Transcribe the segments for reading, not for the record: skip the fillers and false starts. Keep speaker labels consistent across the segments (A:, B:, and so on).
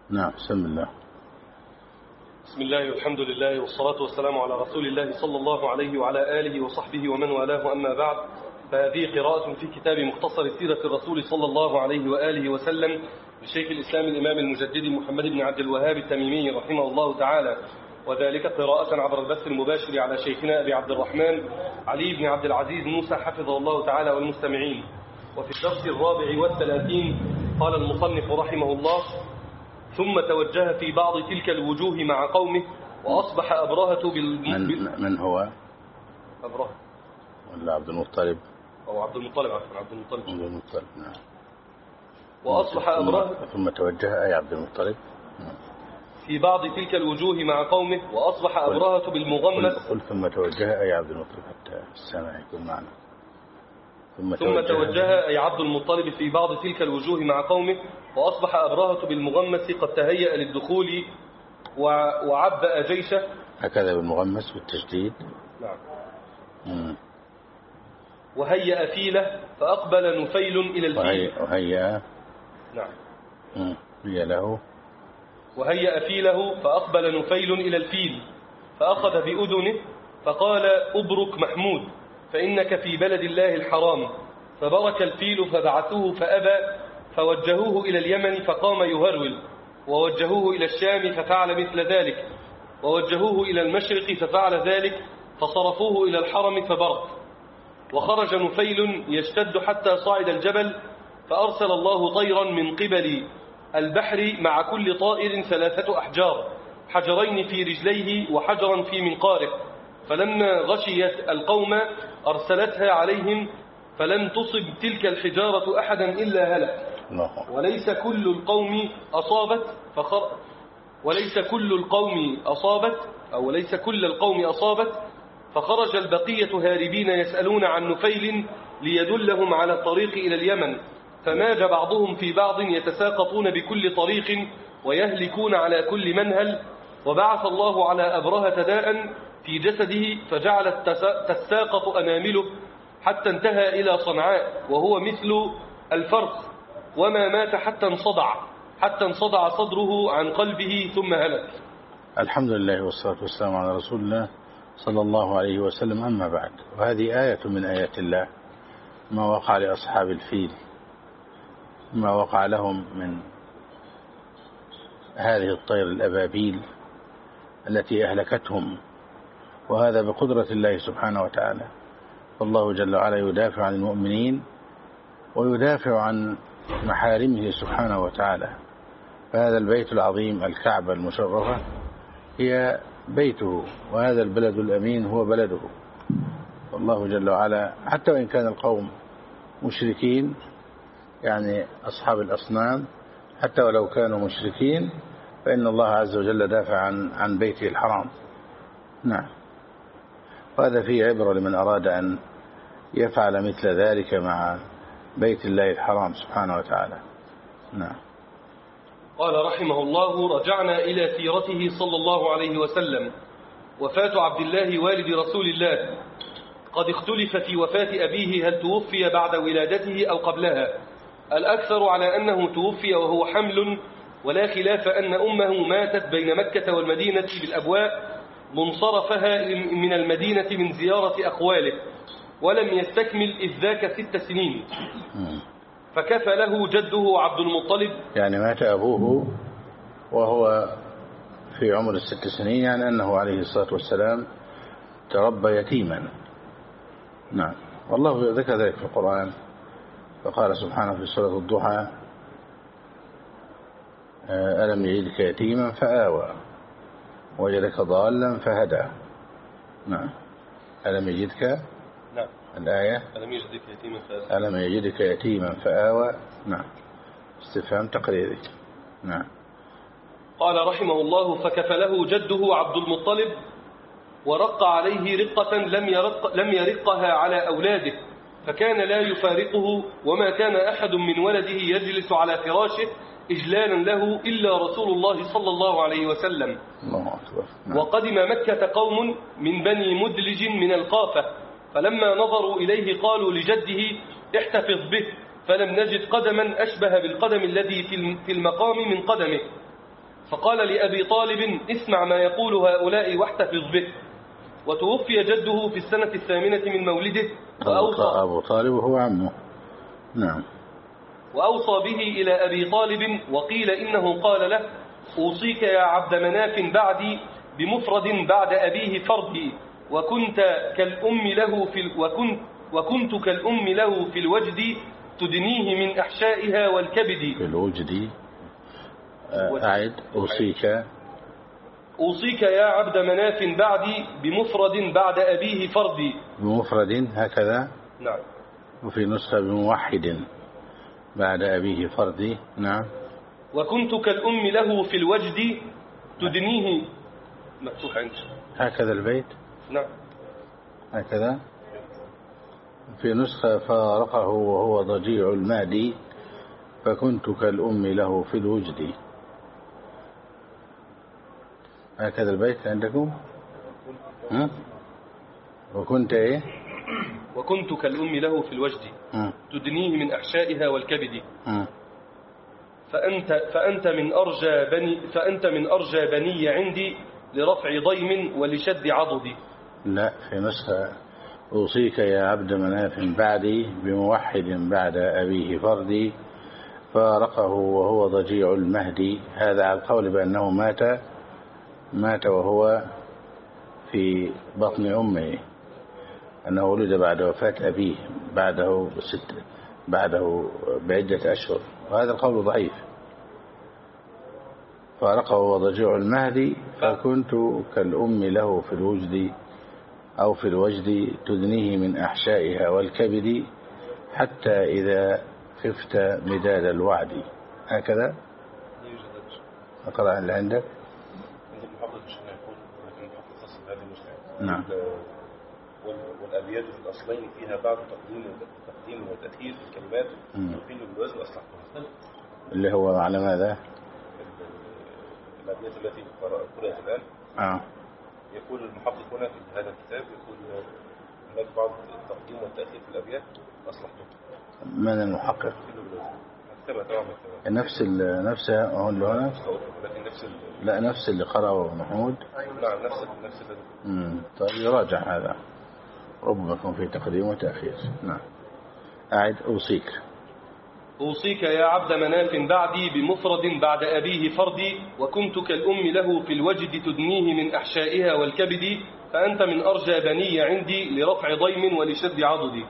A: نعم. بسم الله.
B: بسم الله والحمد لله والصلاة والسلام على رسول الله صلى الله عليه وعلى آله وصحبه ومن والاه، أما بعد، فهذه قراءة في كتاب مختصر سيرة الرسول صلى الله عليه وآله وسلم لشيخ الإسلام الإمام المجدد محمد بن عبد الوهاب التميمي رحمه الله تعالى، وذلك قراءة عبر البث المباشر على شيخنا أبي عبد الرحمن علي بن عبد العزيز موسى حفظه الله تعالى والمستمعين. وفي الدرس 34 قال المصنف رحمه الله: ثم توجه في بعض تلك الوجوه مع قومه وأصبح أبرهة
A: من هو؟
B: أبرهة
A: ولا عبد المطلب؟
B: أو عبد المطلب، عفوا عبد
A: المطلب. نعم.
B: وأصبح أبرهة
A: ثم توجه أي عبد المطلب
B: في بعض تلك الوجوه مع قومه وأصبح أبرهة بالمغمس.
A: قل ثم توجه أي عبد المطلب حتى السمع يكون معنا.
B: ثم توجه أي عبد المطلب في بعض تلك الوجوه مع قومه وأصبح أبرهة بالمغمس قد تهيأ للدخول وعبأ جيشه.
A: هكذا بالمغمس بالتشديد.
B: نعم. وهيأ فيله فأقبل نفيل إلى الفيل.
A: وهيأ.
B: نعم.
A: هي له.
B: وهيأ فيله فأقبل نفيل إلى الفيل فأخذ بأذنه فقال: أبرك محمود، فإنك في بلد الله الحرام. فبرك الفيل فبعثوه فأبى، فوجهوه إلى اليمن فقام يهرول، ووجهوه إلى الشام ففعل مثل ذلك، ووجهوه إلى المشرق ففعل ذلك، فصرفوه إلى الحرم فبرك. وخرج نفيل يشتد حتى صعد الجبل، فأرسل الله طيرا من قبل البحر مع كل طائر 3 أحجار، حجرين في رجليه وحجرا في منقاره، فلما غشيت القوم أرسلتها عليهم فلم تصب تلك الحجارة أحدا إلا هلك. وليس كل القوم أصابت فخرج البقية هاربين يسألون عن نفيل ليدلهم على الطريق إلى اليمن، فماج بعضهم في بعض يتساقطون بكل طريق ويهلكون على كل منهل. وبعث الله على أبرهة داء في جسده فجعلت تساقط أنامله حتى انتهى إلى صنعاء، وهو مثل الفرخ، وما مات حتى انصدع صدره عن قلبه ثم هلك.
A: الحمد لله والصلاة والسلام على رسول الله صلى الله عليه وسلم. أما بعد، وهذه آية من آيات الله، ما وقع لأصحاب الفيل، ما وقع لهم من هذه الطير الأبابيل التي أهلكتهم، وهذا بقدرة الله سبحانه وتعالى. والله جل وعلا يدافع عن المؤمنين ويدافع عن محارمه سبحانه وتعالى. فهذا البيت العظيم، الكعبة المشرفة، هي بيته، وهذا البلد الأمين هو بلده. والله جل وعلا حتى وإن كان القوم مشركين، يعني أصحاب الأصنام، حتى ولو كانوا مشركين، فإن الله عز وجل دافع عن بيته الحرام. نعم. وهذا فيه عبرة لمن أراد أن يفعل مثل ذلك مع بيت الله الحرام سبحانه وتعالى. نعم.
B: قال رحمه الله: رجعنا إلى سيرته صلى الله عليه وسلم. وفاة عبد الله والد رسول الله. قد اختلف في وفاة أبيه، هل توفي بعد ولادته أو قبلها؟ الأكثر على أنه توفي وهو حمل، ولا خلاف أن أمه ماتت بين مكة والمدينة بالأبواء منصرفها من المدينة من زيارة أخواله، ولم يستكمل إذ ذاك 6 سنين، فكفى له جده عبد المطلب.
A: يعني مات أبوه وهو في عمر 6 سنين، يعني أنه عليه الصلاة والسلام تربى يتيما. نعم. والله ذكر ذلك في القرآن، فقال سبحانه في سورة الضحى: ألم يجدك يتيما فآوى وجدك ضالا فهدى. نعم. ألم يجدك.
B: نعم.
A: الآية ألم يجدك يتيما فآوى. نعم. استفهام تقريري. نعم.
B: قال رحمه الله: فكفله جده عبد المطلب ورق عليه رقة لم يرقها على أولاده، فكان لا يفارقه، وما كان أحد من ولده يجلس على فراشه إجلالا له إلا رسول الله صلى الله عليه وسلم.
A: الله أكبر.
B: وقدم مكة قوم من بني مدلج من القافة، فلما نظروا إليه قالوا لجده: احتفظ به، فلم نجد قدما أشبه بالقدم الذي في المقام من قدمه، فقال لأبي طالب: اسمع ما يقول هؤلاء واحتفظ به. وتوفي جده في السنة 8 من مولده،
A: أبو طالب هو عمه. نعم.
B: وأوصى به إلى أبي طالب، وقيل إنه قال له: أوصيك يا عبد مناف بعدي بمفرد بعد أبيه فردي، وكنت كالأم له في الوجد تدنيه من أحشائها والكبد.
A: في الوجد. أعد.
B: أوصيك يا عبد مناف بعدي بمفرد بعد أبيه فردي.
A: بمفرد هكذا.
B: نعم.
A: وفي نسخة بموحد بعد أبيه فردي. نعم.
B: وكنت كالأم له في الوجد تدنيه. مفتوح عندي
A: هكذا البيت.
B: نعم.
A: هكذا. في نسخة فارقه وهو ضجيع المهدي فكنت كالأم له في الوجد. هكذا البيت عندكم. وكنت إيه؟
B: وكنت كالأم له في الوجد تدنيه من أحشائها والكبد. فأنت من أرجى بني عندي لرفع ضيم ولشد عضدي.
A: لا، في نسخة أوصيك يا عبد مناف بعدي بموحد بعد أبيه فردي فارقه وهو ضجيع المهدي. هذا على القول بأنه مات وهو في بطن أمه، أنه ولد بعد وفاة أبيه بعده بعدة أشهر، وهذا القول ضعيف. فارقه وهو ضجيع المهدي فكنت كالأم له في الوجد أو في الوجد تدنيه من أحشائها والكبد حتى إذا خفت مداد الوعد. هكذا أقرأ اللي عندك. نعم.
C: والأبيات في الأصلين فيها بعض تقديم وتأخير في الكلمات وقيل بالوزن أصلحتها.
A: اللي هو على ماذا؟
C: الأبيات التي قرأت الآن. يقول المحقق هنا في هذا الكتاب يقول هناك بعض التقديم والتأخير في الأبيات أصلحته.
A: من المحقق؟ نفسها هون هنا. لا، نفس اللي قرأه محمود.
C: نعم، نفس
A: طيب يراجع هذا، ربما يكون في تقديم وتأخير. نعم. أعد.
B: أوصيك يا عبد مناف بعدي بمفرد بعد أبيه فردي، وكنت كالأم له في الوجد تدنيه من أحشائها والكبد، فأنت من أرجى بني عندي لرفع ضيم ولشد عضدي.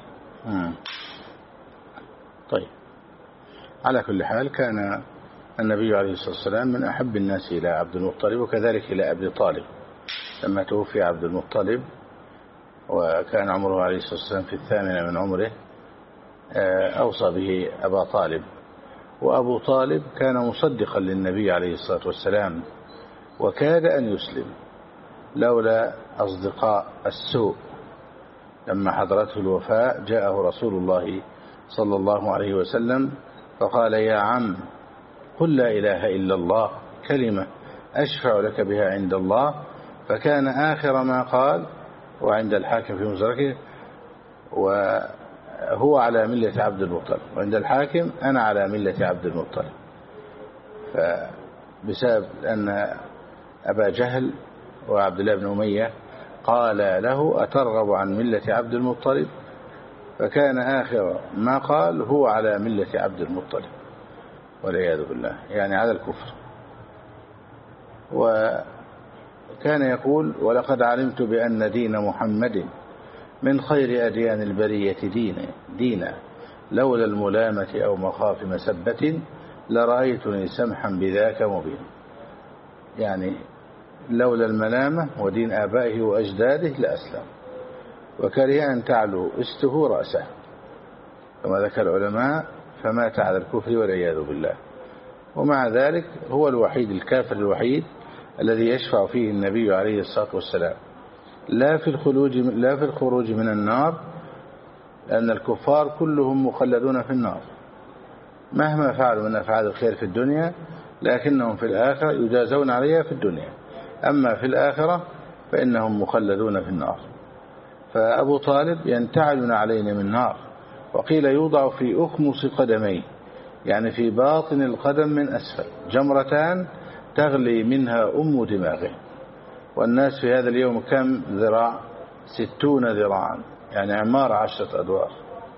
A: طيب، على كل حال كان النبي عليه الصلاة والسلام من أحب الناس إلى عبد المطلب، وكذلك إلى أبي طالب. لما توفي عبد المطلب وكان عمره عليه الصلاة والسلام في 8 من عمره أوصى به أبا طالب. وأبو طالب كان مصدقا للنبي عليه الصلاة والسلام وكاد أن يسلم لولا أصدقاء السوء. لما حضرته الوفاة جاءه رسول الله صلى الله عليه وسلم فقال: يا عم، قل لا إله إلا الله، كلمة أشفع لك بها عند الله. فكان آخر ما قال، وعند الحاكم في مزركه، وهو على ملة عبد المطلب، وعند الحاكم أنا على ملة عبد المطلب. فبسبب أن أبا جهل وعبد الله بن أمية قال له: أترغب عن ملة عبد المطلب؟ فكان آخر ما قال: هو على ملة عبد المطلب، والعياذ بالله، يعني على الكفر. وكان يقول: ولقد علمت بأن دين محمد من خير أديان البرية دينا لولا الملامة أو مخاف مسبة لرأيتني سمحا بذاك مبين. يعني لولا الملامة ودين آبائه وأجداده لأسلم، وكره أن تعلو استه رأسه، كما ذكر العلماء، فمات على الكفر والعياذ بالله. ومع ذلك هو الوحيد الكافر الوحيد الذي يشفع فيه النبي عليه الصلاة والسلام، لا في الخروج من النار، لأن الكفار كلهم مخلدون في النار مهما فعلوا من أفعال الخير في الدنيا، لكنهم في الآخرة يجازون عليها في الدنيا، أما في الآخرة فإنهم مخلدون في النار. فأبو طالب ينتعلون علينا من النار، وقيل يوضع في أخمص قدميه، يعني في باطن القدم من أسفل، جمرتان تغلي منها دماغه. والناس في هذا اليوم كم ذراع؟ 60 ذراعا، يعني عمار 10 أدوار.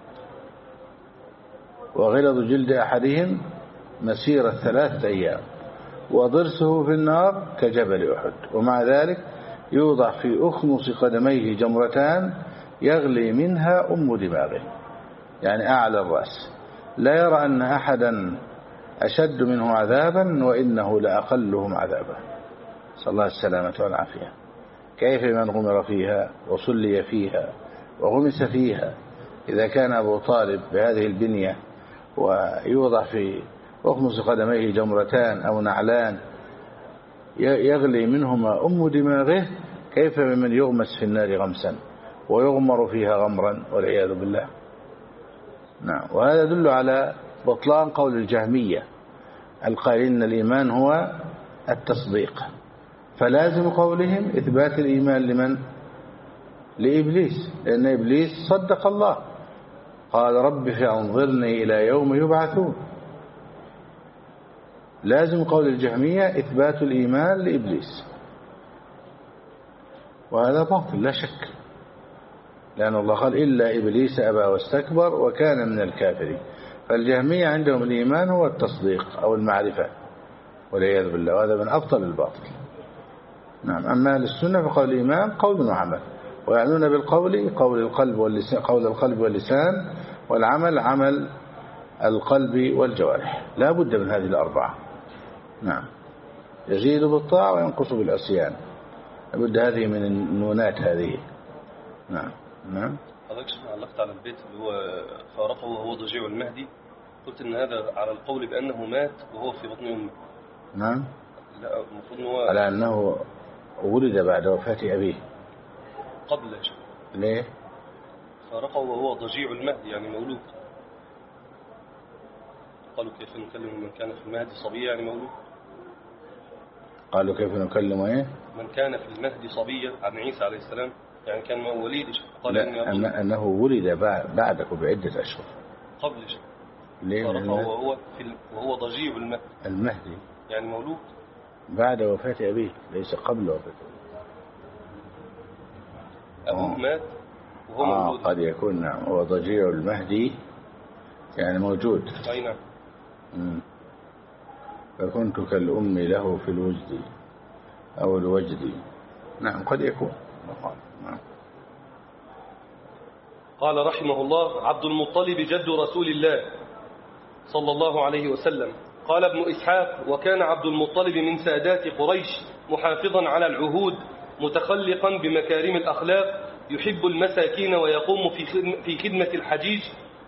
A: وغلظ جلد أحدهم مسيرة 3 أيام، وضرسه في النار كجبل أحد. ومع ذلك يوضع في أخمص قدميه جمرتان يغلي منها دماغه، يعني أعلى الرأس. لا يرى أن أحدا أشد منه عذابا، وإنه لأقلهم عذابا. صلى الله السلامة والعافية. كيف من غمر فيها وصلي فيها وغمس فيها؟ إذا كان أبو طالب بهذه البنية ويوضع في أخمص قدميه جمرتان أو نعلان يغلي منهما دماغه، كيف بمن يغمس في النار غمسا ويغمر فيها غمرا والعياذ بالله. نعم. وهذا يدل على بطلان قول الجهمية القائلين إن الإيمان هو التصديق، فلازم قولهم إثبات الإيمان لمن؟ لإبليس، لأن إبليس صدق الله، قال رب فأنظرني إلى يوم يبعثون. لازم قول الجهمية إثبات الإيمان لإبليس، وهذا باطل لا شك، لأن الله قال إلا إبليس أبى واستكبر وكان من الكافرين. فالجهمية عندهم الإيمان هو التصديق أو المعرفة والعياذ بالله، وهذا من أبطل الباطل. نعم. أما للسنة فقول الإيمان قول وعمل، ويعنون بالقول قول القلب واللسان، والعمل عمل القلب والجوارح. لا بد من هذه الأربعة. نعم. يزيد بالطاعة وينقص بالعصيان، لابد هذه من النونات هذه. نعم. نعم.
B: حضرتك علقت على البيت اللي هو فارقه وهو ضجيع المهدي، قلت ان هذا على القول بانه مات وهو في بطن امه.
A: نعم.
B: لا، المفروض هو
A: على انه ولد بعد وفاة ابيه
B: قبل يا شيخ.
A: ليه؟
B: فارقه وهو ضجيع المهدي، يعني مولود. قالوا كيف نكلم من كان في المهدي صبيا، يعني مولود.
A: قالوا كيف نكلم ايه؟
B: من كان في المهدي صبيا عن عيسى عليه السلام، يعني كان وليد. قال
A: لا، أنه ولد بعدك بعدة أشهر
B: قبل شيء.
A: ليه؟
B: وهو ضجيع
A: المهدي
B: يعني مولود
A: بعد وفاة أبيه، ليس قبل وفاة
B: أبوه مات وهو مولود.
A: قد يكون. نعم. هو ضجيع المهدي يعني موجود.
B: أي نعم.
A: فكنت كالأم له في الوجد أو الوجد. نعم قد يكون. نعم.
B: قال رحمه الله: عبد المطلب جد رسول الله صلى الله عليه وسلم. قال ابن إسحاق: وكان عبد المطلب من سادات قريش، محافظا على العهود، متخلقا بمكارم الأخلاق، يحب المساكين ويقوم في خدمة الحجيج،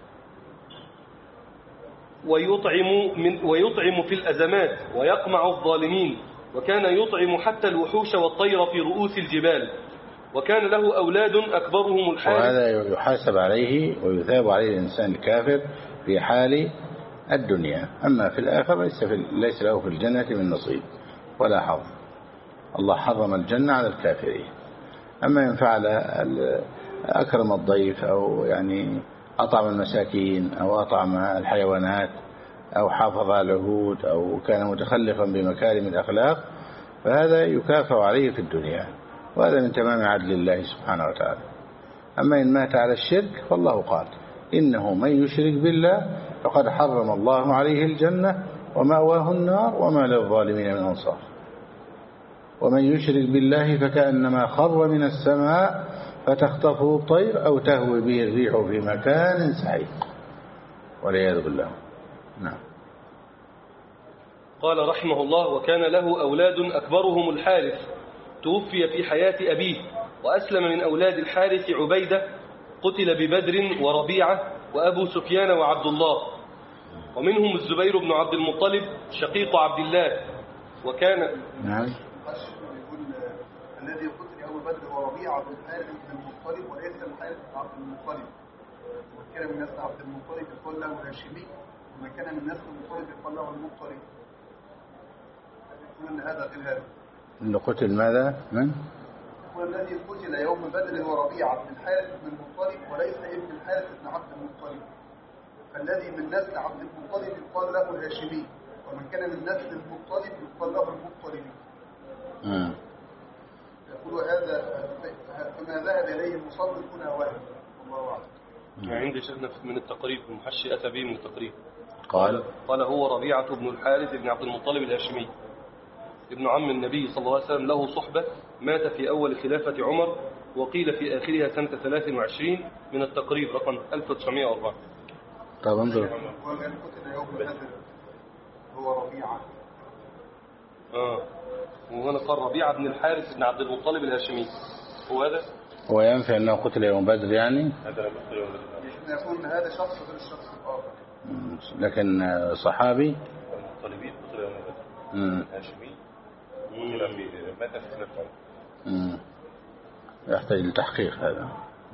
B: ويطعم في الأزمات ويقمع الظالمين، وكان يطعم حتى الوحوش والطير في رؤوس الجبال، وكان له أولاد أكبرهم الحارث.
A: وهذا يحاسب عليه ويثاب عليه الإنسان الكافر في حال الدنيا، أما في الآخرة ليس له في الجنة من نصيب ولا حظ. الله حرم الجنة على الكافرين. أما إن فعل أكرم الضيف، أو يعني أطعم المساكين، أو أطعم الحيوانات، أو حافظ على العهود، أو كان متخلقا بمكارم الأخلاق، فهذا يكافئ عليه في الدنيا، وهذا من تمام عدل الله سبحانه وتعالى. أما إن مات على الشرك فالله قال: إنه من يشرك بالله فقد حرم الله عليه الجنة ومأواه النار وما للظالمين من أنصار. ومن يشرك بالله فكأنما خر من السماء فتخطفه الطير أو تهوي به الريح في مكان سحيق، والعياذ بالله. نعم.
B: قال رحمه الله: وكان له أولاد أكبرهم الحارث، توفي في حياة أبيه، وأسلم من أولاد الحارث عبيدة، قتل ببدر وربيعة وأبو سفيان وعبد الله، ومنهم الزبير بن عبد المطلب شقيق عبد الله. وكان
A: نعم.
D: الذي قتل يوم بدر هو ربيعة بن الحارث بن المطلب وليس الحارث بن عبد المطلب. وكان من نسل عبد المطلب يقال له هاشمي، ومن كان من نسل المطلب يقال له المطلب. يقول أن هذا غير هذا.
A: اللي قتل ماذا؟ من؟
D: والذي قتل يوم بدر هو ربيعة بن الحارث بن المطلب وليس ابن الحارث بن عبد المطلب. الذي من نسل عبد المطلب يقال له الهاشمي، ومن كان من نسل المطلب يقال له المطلبي. يقول هذا فما ذهب إليه المصنف هنا وهم. الله أعلم.
B: عندي شيخنا من التقريب المحشي أتى به من التقريب قال هو ربيعة بن الحارث بن عبد المطلب الهاشمي ابن عم النبي صلى الله عليه وسلم، له صحبة، مات في أول خلافة عمر، وقيل في آخرها سنة 23 من التقريب رقم 1904.
A: طب انظر.
D: ومن قتل يوم بدر هو ربيعة.
B: وهنا قال ربيعة بن الحارث بن عبد المطلب الهاشمي. هو هذا؟
A: هو ينفع أنه قتل يوم بدر يعني؟
C: هذا
D: يكون هذا شخص غير الشخص الآخر.
A: لكن صحابي
C: المطلبين قتل يوم بدر هاشمي مات في خلافة.
A: يحتاج لتحقيق هذا.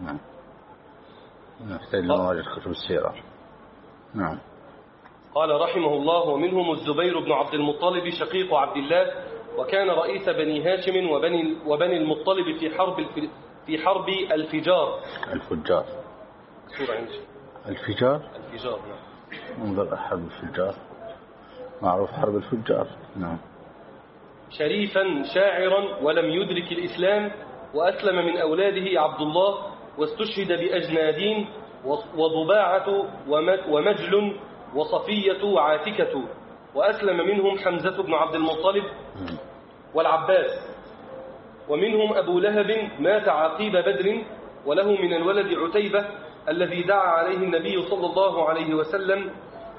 A: يحتاج لمراجعة كتب السيرة. نعم.
B: قال رحمه الله: ومنهم الزبير بن عبد المطلب شقيق عبد الله، وكان رئيس بني هاشم وبني المطلب في حرب الفجار. سورة عندي
A: الفجار.
B: نعم.
A: انظر حرب الفجار، معروف حرب الفجار. نعم.
B: شريفا شاعرا ولم يدرك الإسلام، وأسلم من أولاده عبد الله، واستشهد بأجنادين وضباعة ومجل وصفية وعاتكة، وأسلم منهم حمزة بن عبد المطلب والعباس. ومنهم أبو لهب مات عقيب بدر، وله من الولد عتيبة الذي دعا عليه النبي صلى الله عليه وسلم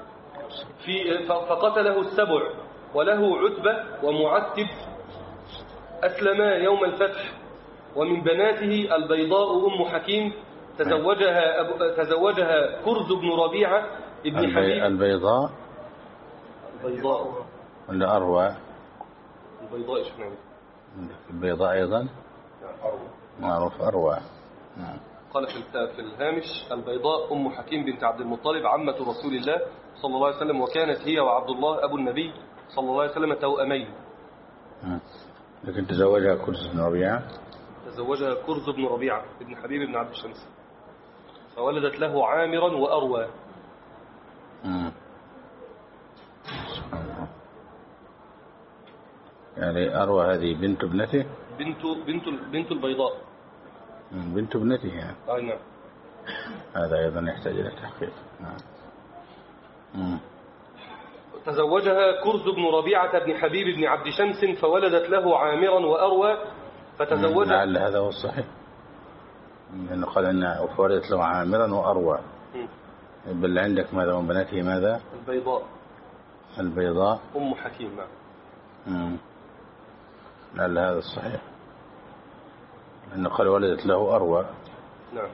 B: فقتله السبع، وله عتبة ومعتب أسلما يوم الفتح. ومن بناته البيضاء أم حكيم تزوجها كرز بن ربيعة ابن حبيب.
A: البيضاء ولا أروى؟
B: البيضاء شفنا
A: البيضاء أيضا معروف أروى.
B: قال في الهامش: البيضاء أم حكيم بنت عبد المطلب عمة رسول الله صلى الله عليه وسلم، وكانت هي وعبد الله أبو النبي صلى الله عليه وسلم توأمين.
A: لكن تزوجها كرز بن ربيعة.
B: تزوجها كرز بن ربيعة ابن حبيب بن عبد الشمس، فولدت له عامرا وأروى.
A: يعني أروى هذه بنت ابنته.
B: بنت البيضاء.
A: بنت ابنته يعني.
B: نعم.
A: هذا أيضا يحتاج إلى تحقيق.
B: تزوجها كرز بن ربيعة بن حبيب بن عبد شمس، فولدت له عامرا وأروى، فتزوجها.
A: لعل هذا هو الصحيح، لأنه قال أن فولدت له عامرا وأروى. بل عندك ماذا من بناته؟ ماذا؟ البيضاء
B: أم حكيم.
A: لعل هذا الصحيح، لأنه قال ولدت له أروى.
B: نعم.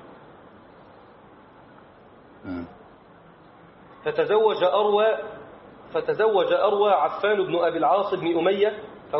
B: فتزوج أروى عفان بن أبي العاص بن أمية،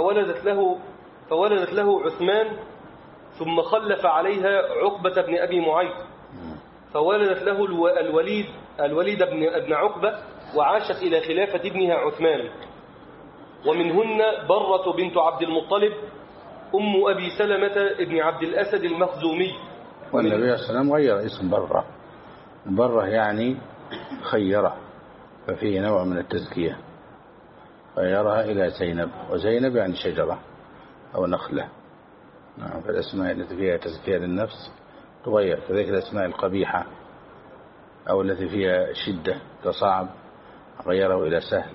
B: فولدت له عثمان، ثم خلف عليها عقبة بن أبي معيط، فولدت له الوليد بن عقبة، وعاشت إلى خلافة ابنها عثمان. ومنهن برة بنت عبد المطلب أم أبي سلمة ابن عبد الأسد المخزومي.
A: والنبي صلى الله عليه وسلم غير اسم برة يعني خيره، ففيه نوع من التزكية، غيرها إلى زينب، وزينب يعني شجرة أو نخلة. نعم. فالأسماء التي فيها تزكية للنفس تغير، كذلك الأسماء القبيحة أو التي فيها شدة كصعب غيره إلى سهل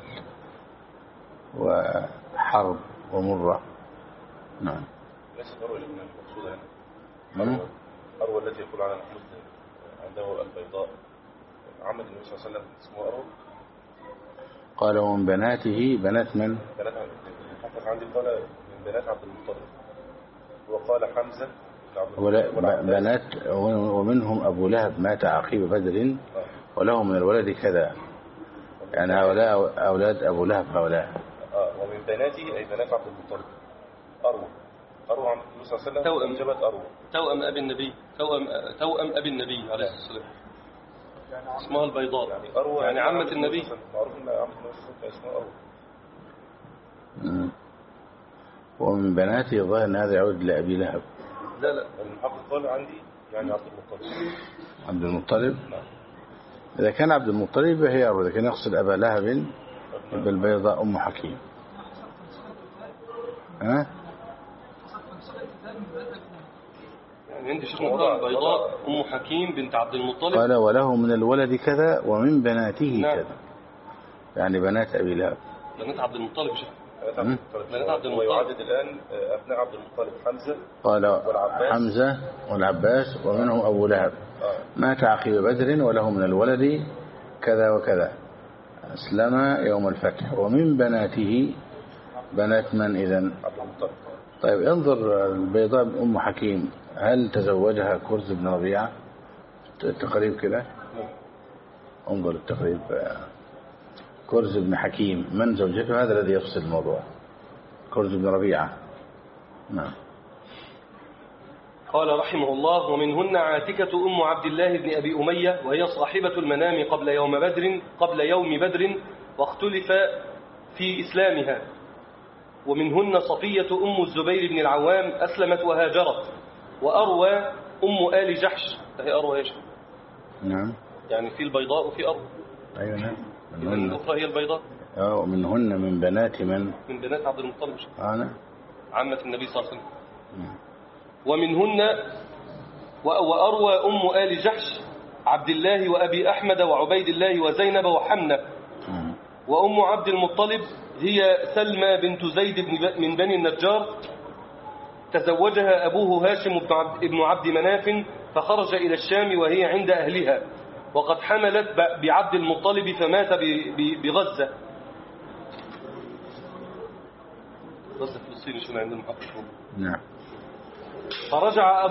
A: وحرب ومرة. نعم.
C: ليس أروى المقصودة هنا. أروى التي يقول عنها محمود عنده البيضاء عمد النبي صلى الله عليه وسلم اسمه أروى.
A: قال ومن بناته بنات من؟
C: بنات عندي قال من بنات عبد المطلب، وقال حمزة
A: بنات. ومنهم أبو لهب مات عقيب بدر، وله من الولد كذا، يعني هؤلاء أولاد أبو لهب هؤلاء.
C: ومن بناته أي بنات عبد المطلب أروى عن النبي صلى الله عليه وسلم جبت أروى
B: توأم أبي النبي، توأم أبي النبي عليه الصلاة والسلام، اسمها البيضاء،
C: يعني أروى
B: يعني عمة النبي.
C: معروف أن عمة النبي اسمها أروى.
A: ومن بناته ظاهر أن هذا يعود لأبي لهب.
C: لا المحقق قال عندي يعني
A: عبد المطلب.
C: نعم.
A: إذا كان عبد المطلب هي أروى، إذا كان يقصد أبا لهب بالبيضاء أم حكيم. ها؟
B: يعني عندي شيخ البيضاء أم حكيم بنت عبد المطلب.
A: قال وله من الولد كذا ومن بناته
B: نعم.
A: كذا، يعني بنات أبي لهب.
B: بنات عبد المطلب شيخ.
C: بنات عبد المطلب. ويعدد الآن أبناء عبد المطلب حمزة.
A: قال حمزة والعباس ومنهم أبو لهب مات عقب بدر وله من الولد كذا وكذا، أسلم يوم الفتح. ومن بناته بنات من إذن؟
C: عبد المطلب.
A: طيب انظر البيضاء أم حكيم هل تزوجها كرز بن ربيعة؟ التقريب كده انظر التقريب. كرز بن حكيم من زوجته؟ هذا الذي يفصل الموضوع. كرز بن ربيعة. نعم.
B: قال رحمه الله ومنهن عاتكة أم عبد الله بن أبي أمية وهي صاحبة المنام قبل يوم بدر واختلف في إسلامها. ومنهن صفية أم الزبير بن العوام أسلمت وهاجرت. وأروى أم آل جحش. هي أروى إيش؟
A: نعم.
B: يعني في البيضاء وفي أروى.
A: أيوة نعم.
B: من الأخرى هي البيضاء.
A: ومنهن من بنات من؟
B: من بنات عبد المطلب.
A: أنا
B: عمة النبي صلى الله عليه وسلم. ومنهن وأروى أم آل جحش عبد الله وأبي أحمد وعبيد الله وزينب وحمنة. وأم عبد المطلب هي سلمى بنت زيد من بني النجار، تزوجها أبوه هاشم بن عبد مناف فخرج إلى الشام وهي عند أهلها، وقد حملت بعبد المطلب فمات بغزة. غزة فلسطين شنو عندنا محققون.
A: نعم.
B: فرجع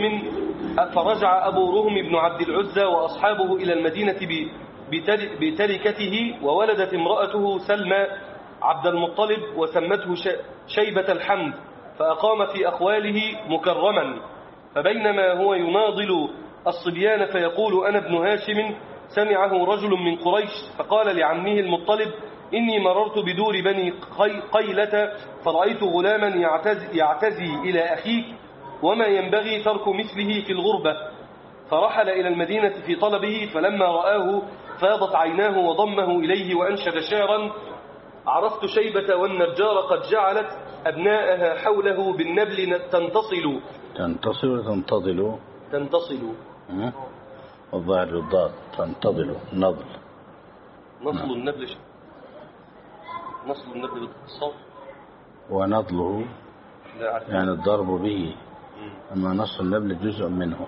B: أبو رهم بن عبد العزى وأصحابه إلى المدينة بتركته، وولدت امرأته سلمى عبد المطلب وسمته شيبة الحمد، فأقام في أخواله مكرما. فبينما هو يناضل الصبيان فيقول أنا ابن هاشم، سمعه رجل من قريش فقال لعمه المطلب إني مررت بدور بني قيلة فرأيت غلاما يعتزي إلى أخيك وما ينبغي ترك مثله في الغربة، فرحل إلى المدينة في طلبه، فلما رآه فاضت عيناه وضمه إليه وأنشد شعرا: عرفت شيبة والنجار قد جعلت أبناءها حوله بالنبل تنتصل
A: الظاهر بالضاد تنتظل نضل.
B: نصل النبل نصل النبل بالصوت
A: ونضله يعني الضرب به، أما نصل النبل جزء منه.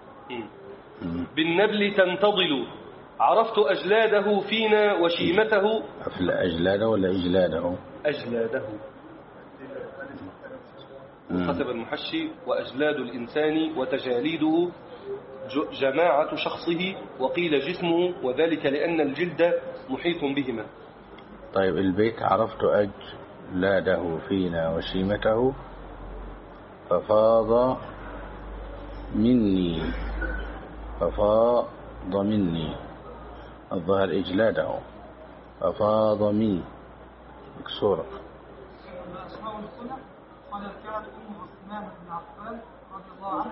B: بالنبل تنتظل عرفت أجلاده فينا وشيمته.
A: أجلاده ولا إجلاده؟
B: أجلاده كتب المحشي وأجلاد الإنسان وتجاليده جماعة شخصه، وقيل جسمه، وذلك لأن الجلد محيط بهما.
A: طيب البيت عرفت أجلاده فينا وشيمته ففاض مني الظاهر إجلاده ففاض مني مكسورة.
E: قال كانت أم عثمان بن عفان رضي الله عنه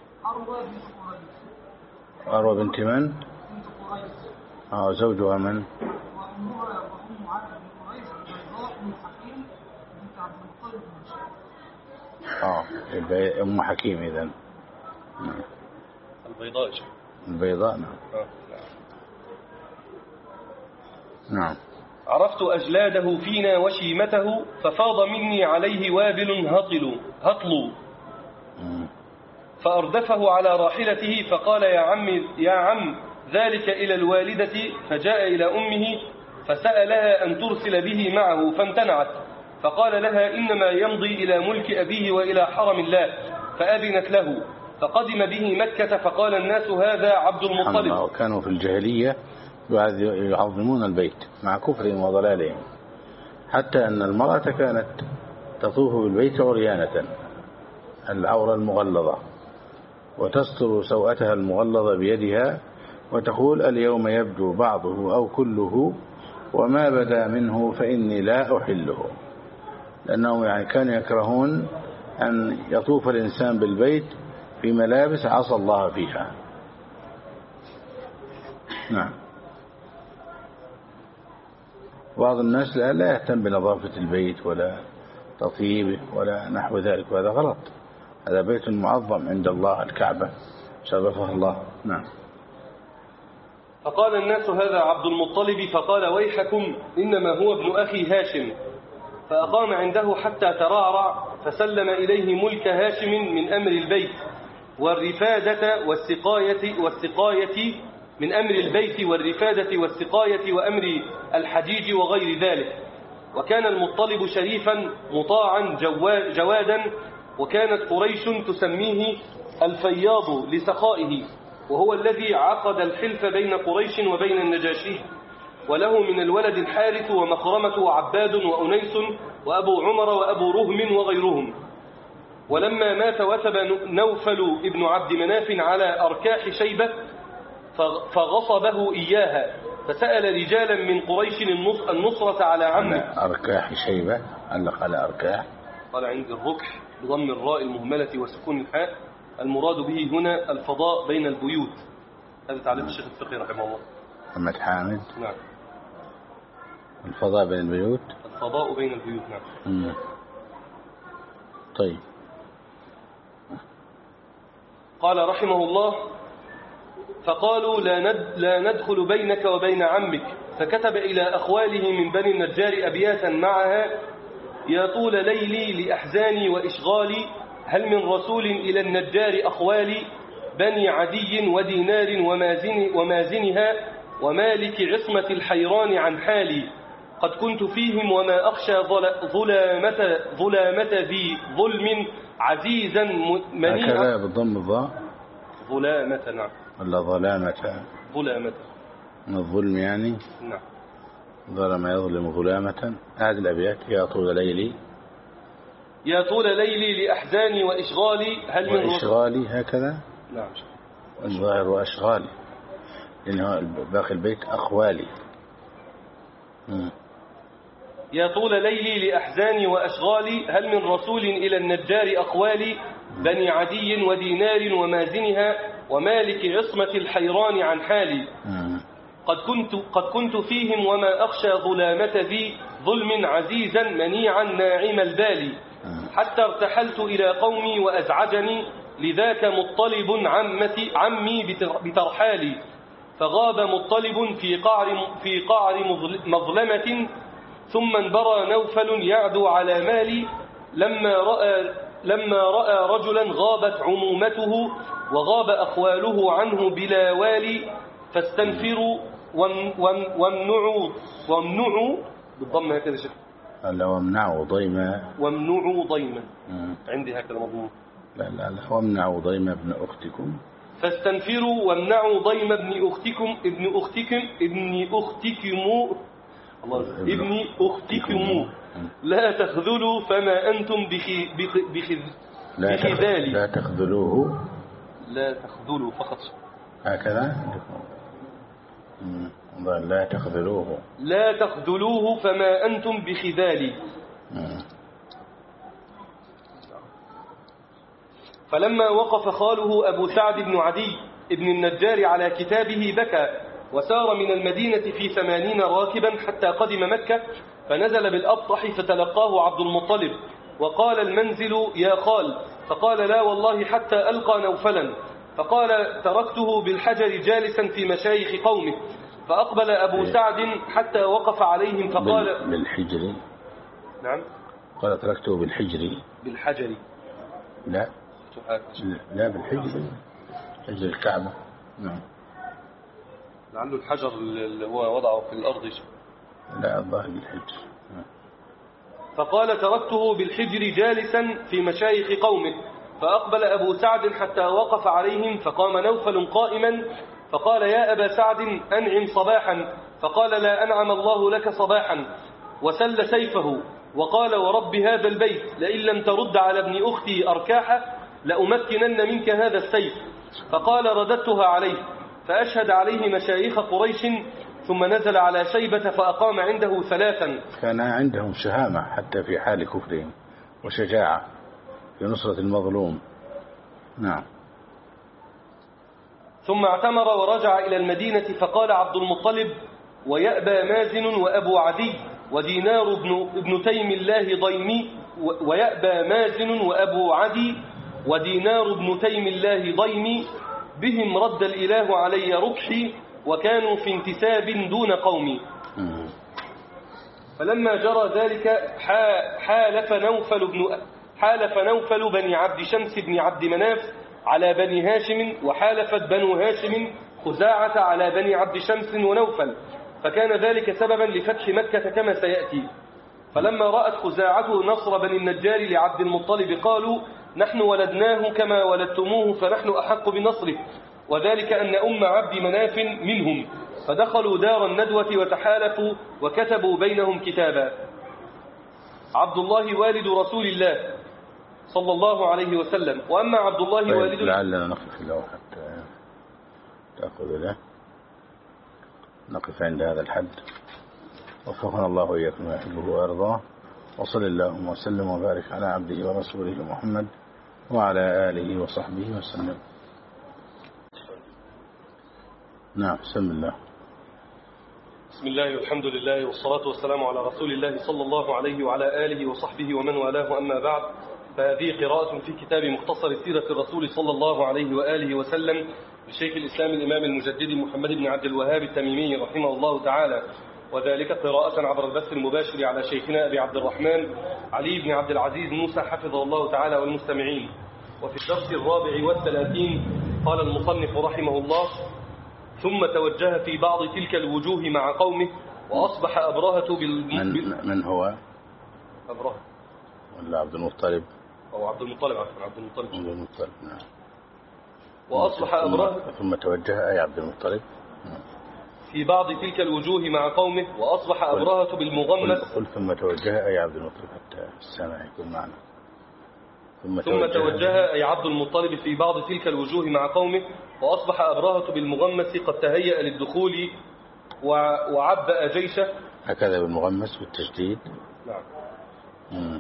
A: أروى بنت من؟
E: بنت قريش.
A: زوجها من؟
E: وأمها وأم عبد بن قريش البيضاء أم حكيم بنت عبد المطلب بن هشام.
A: أم حكيم إذن. البيضاء نعم. نعم.
B: عرفت أجلاده فينا وشيمته ففاض مني عليه وابل هطل فأردفه على راحلته فقال يا عم ذلك إلى الوالدة، فجاء إلى أمه فسألها أن ترسل به معه فامتنعت، فقال لها إنما يمضي إلى ملك أبيه وإلى حرم الله، فأذنت له فقدم به مكة فقال الناس هذا عبد المطلب.
A: كانوا في الجاهلية يعظمون البيت مع كفرهم وضلالهم، حتى أن المرأة كانت تطوف بالبيت عريانة العورة المغلظة، وتستر سوءتها المغلظة بيدها وتقول اليوم يبدو بعضه أو كله وما بدا منه فإني لا أحله، لأنهم يعني كانوا يكرهون أن يطوف الإنسان بالبيت في ملابس عصى الله فيها. نعم. بعض الناس لا يهتم بنظافة البيت ولا تطيبه ولا نحو ذلك، وهذا غلط. هذا بيت معظم عند الله، الكعبة شرفها الله. نعم.
B: فقال الناس هذا عبد المطلب، فقال ويحكم إنما هو ابن أخي هاشم. فأقام عنده حتى ترعرع، فسلم إليه ملك هاشم من أمر البيت والرفادة والسقاية من أمر البيت والرفادة والسقاية وأمر الحجيج وغير ذلك. وكان المطلب شريفا مطاعا جوادا، وكانت قريش تسميه الفياض لسخائه، وهو الذي عقد الحلف بين قريش وبين النجاشي. وله من الولد الحارث ومخرمة وعباد وأنيس وأبو عمر وأبو رهم وغيرهم. ولما مات وثب نوفل ابن عبد مناف على أركاح شيبة فغصبه إياها، فسأل رجالا من قريش النصرة على عمه.
A: أركاح شيبة، علق على أركاح،
B: قال عند الركح بضم الراء المهملة وسكون الحاء، المراد به هنا الفضاء بين البيوت. هذا تعليق الشيخ الفقي رحمه الله
A: محمد حامد.
B: نعم.
A: الفضاء بين البيوت،
B: الفضاء بين البيوت. نعم.
A: طيب.
B: قال رحمه الله فقالوا لا ندخل بينك وبين عمك، فكتب إلى أخواله من بني النجار أبياتا معها: يا طول ليلي لأحزاني وإشغالي، هل من رسول إلى النجار أخوالي، بني عدي ودينار ومازنها، ومالك عصمة الحيران عن حالي، قد كنت فيهم وما أخشى ظلامة ذي ظلم عزيزا منيعا.
A: هكذا بالضم الضاء،
B: ظلامة. نعم.
A: ولا ظلامة؟
B: ظلامة
A: من الظلم يعني.
B: نعم.
A: ظلم يظلم ظلامة. هذه الأبيات: يا طول ليلي،
B: يا طول ليلي لأحزاني وإشغالي، هل من
A: وإشغالي هكذا.
B: نعم.
A: الظاهر وأشغالي، لأنه باقي البيت أخوالي.
B: يا طول ليلي لأحزاني وأشغالي، هل من رسول إلى النجار أخوالي، بني عدي ودينار ومازنها، ومالك عصمة الحيران عن حالي، قد كنت فيهم وما أخشى ظلامة ذي ظلم عزيزا منيعا ناعم البال، حتى ارتحلت إلى قومي وأزعجني لذاك مطلب عمي بترحالي، فغاب مطلب في قعر مظلمة، ثم انبرى نوفل يعدو على مالي، لما رأى رجلا غابت عمومته وغاب أخواله عنه بلا والي، فاستنفروا وامنعوا بالضم هكذا شيخ.
A: لا، وامنعوا ضيما.
B: وامنعوا ضيما. عندي هكذا مضمون.
A: لا، وامنعوا ضيما ابن أختكم.
B: فاستنفروا وامنعوا ضيم ابن أختكم لا تخذلوا فما أنتم بخذالي.
A: لا تخذلوه.
B: لا تخذلوا فقط
A: هكذا. لا تخذلوه.
B: لا تخذلوه فما أنتم بخذالي. فلما وقف خاله أبو سعد بن عدي ابن النجار على كتابه بكى، وسار من المدينة في 80 راكبا حتى قدم مكة، فنزل بالأبطح فتلقاه عبد المطلب، وقال المنزل يا خال؟ فقال لا والله حتى ألقى نوفلا. فقال تركته بالحجر جالسا في مشايخ قومه، فأقبل أبو سعد حتى وقف عليهم فقال
A: بالحجر.
B: نعم.
A: قال تركته بالحجر.
B: بالحجر.
A: لا بالحجر، حجر الكعبة. نعم.
B: لعله الحجر اللي هو وضعه في الأرض.
A: لا، الظاهر بالحجر.
B: فقال تركته بالحجر جالسا في مشايخ قومه، فأقبل أبو سعد حتى وقف عليهم، فقام نوفل قائما فقال يا أبا سعد أنعم صباحا، فقال لا أنعم الله لك صباحا، وسل سيفه وقال ورب هذا البيت لئن لم ترد على ابن أختي أركاحة لأمكنن منك هذا السيف. فقال رددتها عليه، فأشهد عليه مشايخ قريش، ثم نزل على شيبة فأقام عنده 3.
A: كان عندهم شهامة حتى في حال كفرهم، وشجاعة في نصرة المظلوم. نعم.
B: ثم اعتمر ورجع إلى المدينة، فقال عبد المطلب ويأبى مازن وأبو عدي ودينار ابن تيم الله ضيمي ويأبى مازن وأبو عدي ودينار ابن تيم الله ضيمي بهم رد الإله علي ركحي وكانوا في انتساب دون قومي. فلما جرى ذلك حالف نوفل بني عبد شمس بن عبد مناف على بني هاشم، وحالفت بنو هاشم خزاعة على بني عبد شمس ونوفل، فكان ذلك سببا لفتح مكة كما سيأتي. فلما رأت خزاعة نصر بني النجار لعبد المطلب قالوا نحن ولدناه كما ولدتموه فنحن أحق بنصره، وذلك أن أم عبد مناف منهم، فدخلوا دار الندوة وتحالفوا وكتبوا بينهم كتابا. عبد الله والد رسول الله صلى الله عليه وسلم. وأما عبد الله والد
A: لعلنا نقف له حتى تأخذ له، نقف عند هذا الحد. وفقنا الله وإياكم ما يحبه ويرضاه، وصلى اللهم وسلم وبارك على عبده ورسوله محمد وعلى آله وصحبه وسلم. نعم، بسم الله.
B: بسم الله والحمد لله والصلاة والسلام على رسول الله صلى الله عليه وعلى آله وصحبه ومن والاه، أما بعد، فهذه قراءة في كتاب مختصر سيرة الرسول صلى الله عليه وآله وسلم لشيخ الإسلام الإمام المجدد محمد بن عبد الوهاب التميمي رحمه الله تعالى، وذلك قراءة عبر البث المباشر على شيخنا أبي عبد الرحمن علي بن عبد العزيز موسى حفظه الله تعالى والمستمعين. وفي الدرس 34 قال المصنف رحمه الله: ثم توجه في بعض تلك الوجوه مع قومه وأصبح أبرهة
A: من هو؟
B: أبرهة
A: ولا عبد المطلب؟
B: أو عبد المطلب. عبد المطلب
A: نعم.
B: وأصبح أبرهة
A: ثم توجه أي عبد المطلب
B: في بعض تلك الوجوه مع قومه وأصبح أبرهة بالمغمس.
A: قل ثم توجه أي عبد المطلب حتى السامع يكون معنا.
B: ثم توجه أي عبد المطلب في بعض تلك الوجوه مع قومه وأصبح أبرهة بالمغمس قد تهيأ للدخول وعبأ جيشه.
A: هكذا بالمغمس بالتشديد.
B: نعم.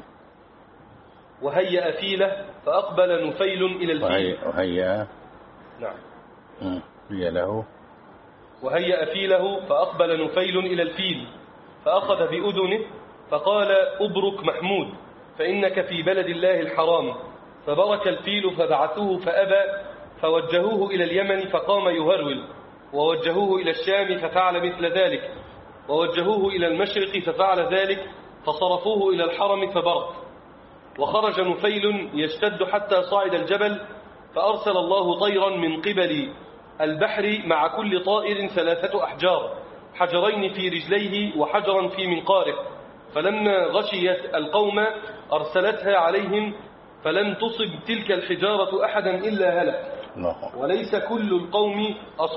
B: وهيأ فيله فأقبل نفيل إلى الفيل.
A: وهيأ
B: نعم.
A: هي له.
B: وهيأ فيله فأقبل نفيل إلى الفيل فأخذ بأذنه فقال: أبرك محمود فإنك في بلد الله الحرام. فبرك الفيل فبعثوه فأبى، فوجهوه إلى اليمن فقام يهرول، ووجهوه إلى الشام ففعل مثل ذلك، ووجهوه إلى المشرق ففعل ذلك، فصرفوه إلى الحرم فبرك. وخرج نفيل يشتد حتى صعد الجبل، فأرسل الله طيرا من قبل البحر مع كل طائر 3 أحجار، حجرين في رجليه وحجرا في منقاره، فلما غشيت القوم أرسلتها عليهم فلم تصب تلك الحجارة أحدا إلا هلك. وليس كل القوم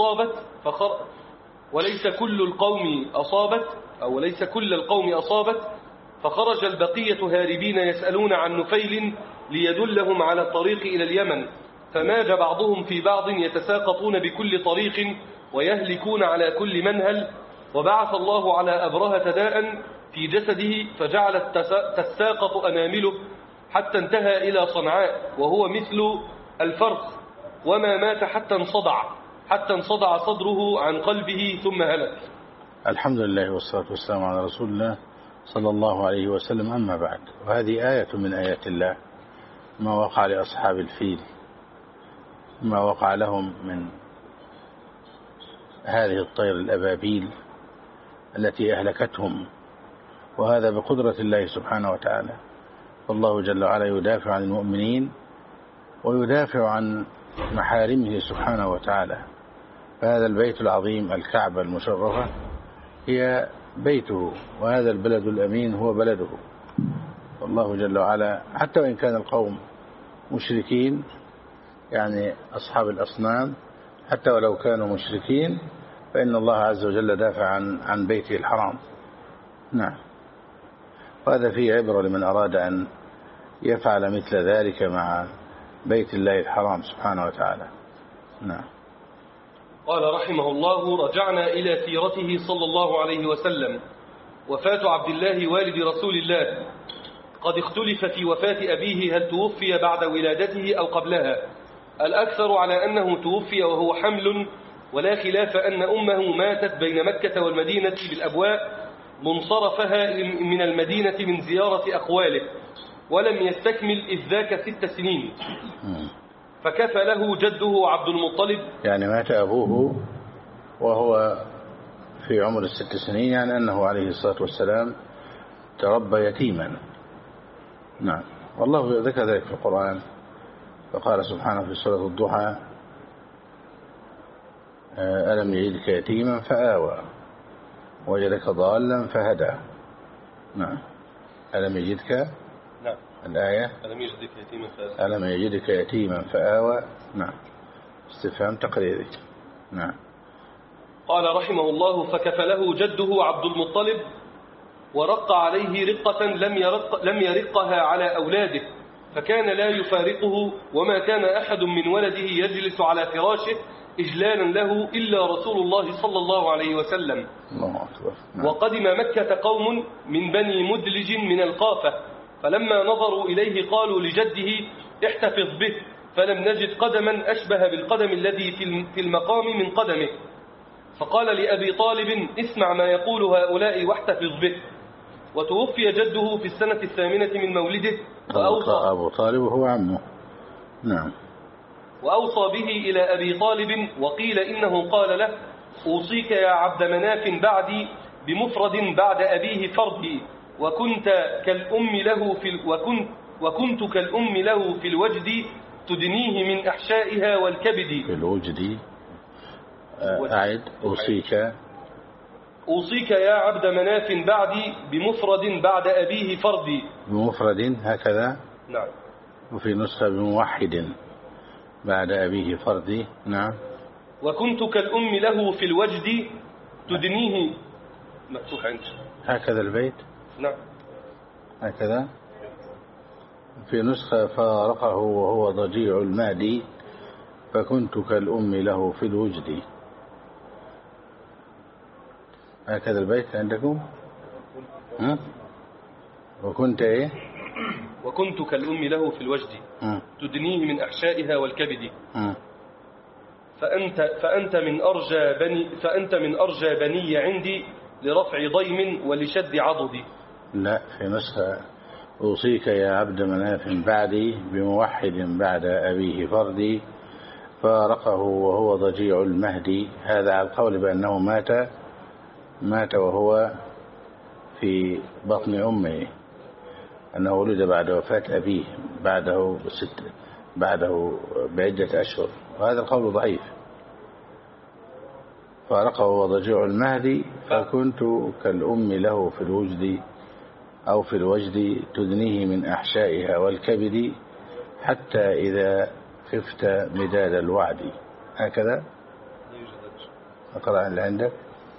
B: أصابت فخرج البقية هاربين يسألون عن نفيل ليدلهم على الطريق إلى اليمن، فماج بعضهم في بعض يتساقطون بكل طريق ويهلكون على كل منهل. وبعث الله على أبرهة داء في جسده فجعلت تساقط أنامله حتى انتهى إلى صنعاء، وهو مثل الفرخ، وما مات حتى انصدع صدره عن قلبه ثم هلك.
A: الحمد لله والصلاة والسلام على رسول الله صلى الله عليه وسلم. أما بعد، وهذه آية من آيات الله، ما وقع لأصحاب الفيل، ما وقع لهم من هذه الطير الأبابيل التي أهلكتهم، وهذا بقدرة الله سبحانه وتعالى. والله جل وعلا يدافع عن المؤمنين ويدافع عن محارمه سبحانه وتعالى. فهذا البيت العظيم، الكعبة المشرفة، هي بيته، وهذا البلد الأمين هو بلده. والله جل وعلا حتى وإن كان القوم مشركين، يعني أصحاب الأصنام، حتى ولو كانوا مشركين، فإن الله عز وجل دافع عن بيته الحرام. نعم. وهذا فيه عبرة لمن أراد أن يفعل مثل ذلك مع بيت الله الحرام سبحانه وتعالى. نعم.
B: قال رحمه الله: رجعنا إلى سيرته صلى الله عليه وسلم. وفاة عبد الله والد رسول الله. قد اختلف في وفاة أبيه، هل توفي بعد ولادته أو قبلها؟ الأكثر على أنه توفي وهو حمل، ولا خلاف أن أمه ماتت بين مكة والمدينة بالأبواء منصرفها من المدينة من زيارة أخواله، ولم يستكمل إذ ذاك 6 سنين، فكفله جده عبد المطلب.
A: يعني مات أبوه وهو في عمر 6 سنين، يعني أنه عليه الصلاة والسلام تربى يتيما. نعم، والله ذكر ذلك في القرآن، فقال سبحانه في سورة الضحى: ألم يجدك يتيما فآوى وجدك ضالا فهدى. نعم، ألم يجدك،
B: نعم
A: الآية
B: ألم يجدك يتيما فآوى،
A: ألم يجدك يتيما فآوى. نعم، استفهام تقريري. نعم.
B: قال رحمه الله: فكفله جده عبد المطلب ورق عليه رقة لم يرقها على أولاده، فكان لا يفارقه، وما كان أحد من ولده يجلس على فراشه إجلالا له إلا رسول الله صلى الله عليه وسلم.
A: الله أكبر. نعم.
B: وقدم مكة قوم من بني مدلج من القافة، فلما نظروا إليه قالوا لجده: احتفظ به، فلم نجد قدما أشبه بالقدم الذي في المقام من قدمه، فقال لأبي طالب: اسمع ما يقول هؤلاء واحتفظ به. وتوفي جده في السنة 8 من مولده،
A: أبو طالب هو عمه. نعم.
B: وأوصى به إلى أبي طالب، وقيل إنه قال له: أوصيك يا عبد مناف بعدي بمفرد بعد أبيه فردي، وكنت كالأم له في الوجد تدنيه من أحشائها والكبد.
A: في الوجد. أعد.
B: أوصيك يا عبد مناف بعدي بمفرد بعد أبيه فردي.
A: بمفرد هكذا.
B: نعم.
A: وفي نسخة بموحد بعد أبيه فردي. نعم.
B: وكنت كالأم له في الوجد تدنيه، مفتوح عندي
A: هكذا البيت.
B: نعم
A: هكذا. في نسخة: فارقه وهو ضجيع المهدي، فكنت كالأم له في الوجد. هكذا البيت عندكم. وكنت إيه؟
B: وكنت كالأم له في الوجد تدنيه من أحشائها والكبد. فأنت من أرجى بني عندي لرفع ضيم ولشد عضدي.
A: لا، في نسخة: أوصيك يا عبد مناف بعدي بموحد بعد أبيه فردي، فارقه وهو ضجيع المهدي. هذا على القول بأنه مات وهو في بطن أمه، أنه ولد بعد وفاة أبيه بعده بعدة أشهر، وهذا القول ضعيف. فارقه وهو ضجيع المهدي، فكنت كالأم له في الوجد أو في الوجد تدنيه من أحشائها والكبد، حتى إذا خفت مداد الوعد. هكذا أقرأ اللي عندك.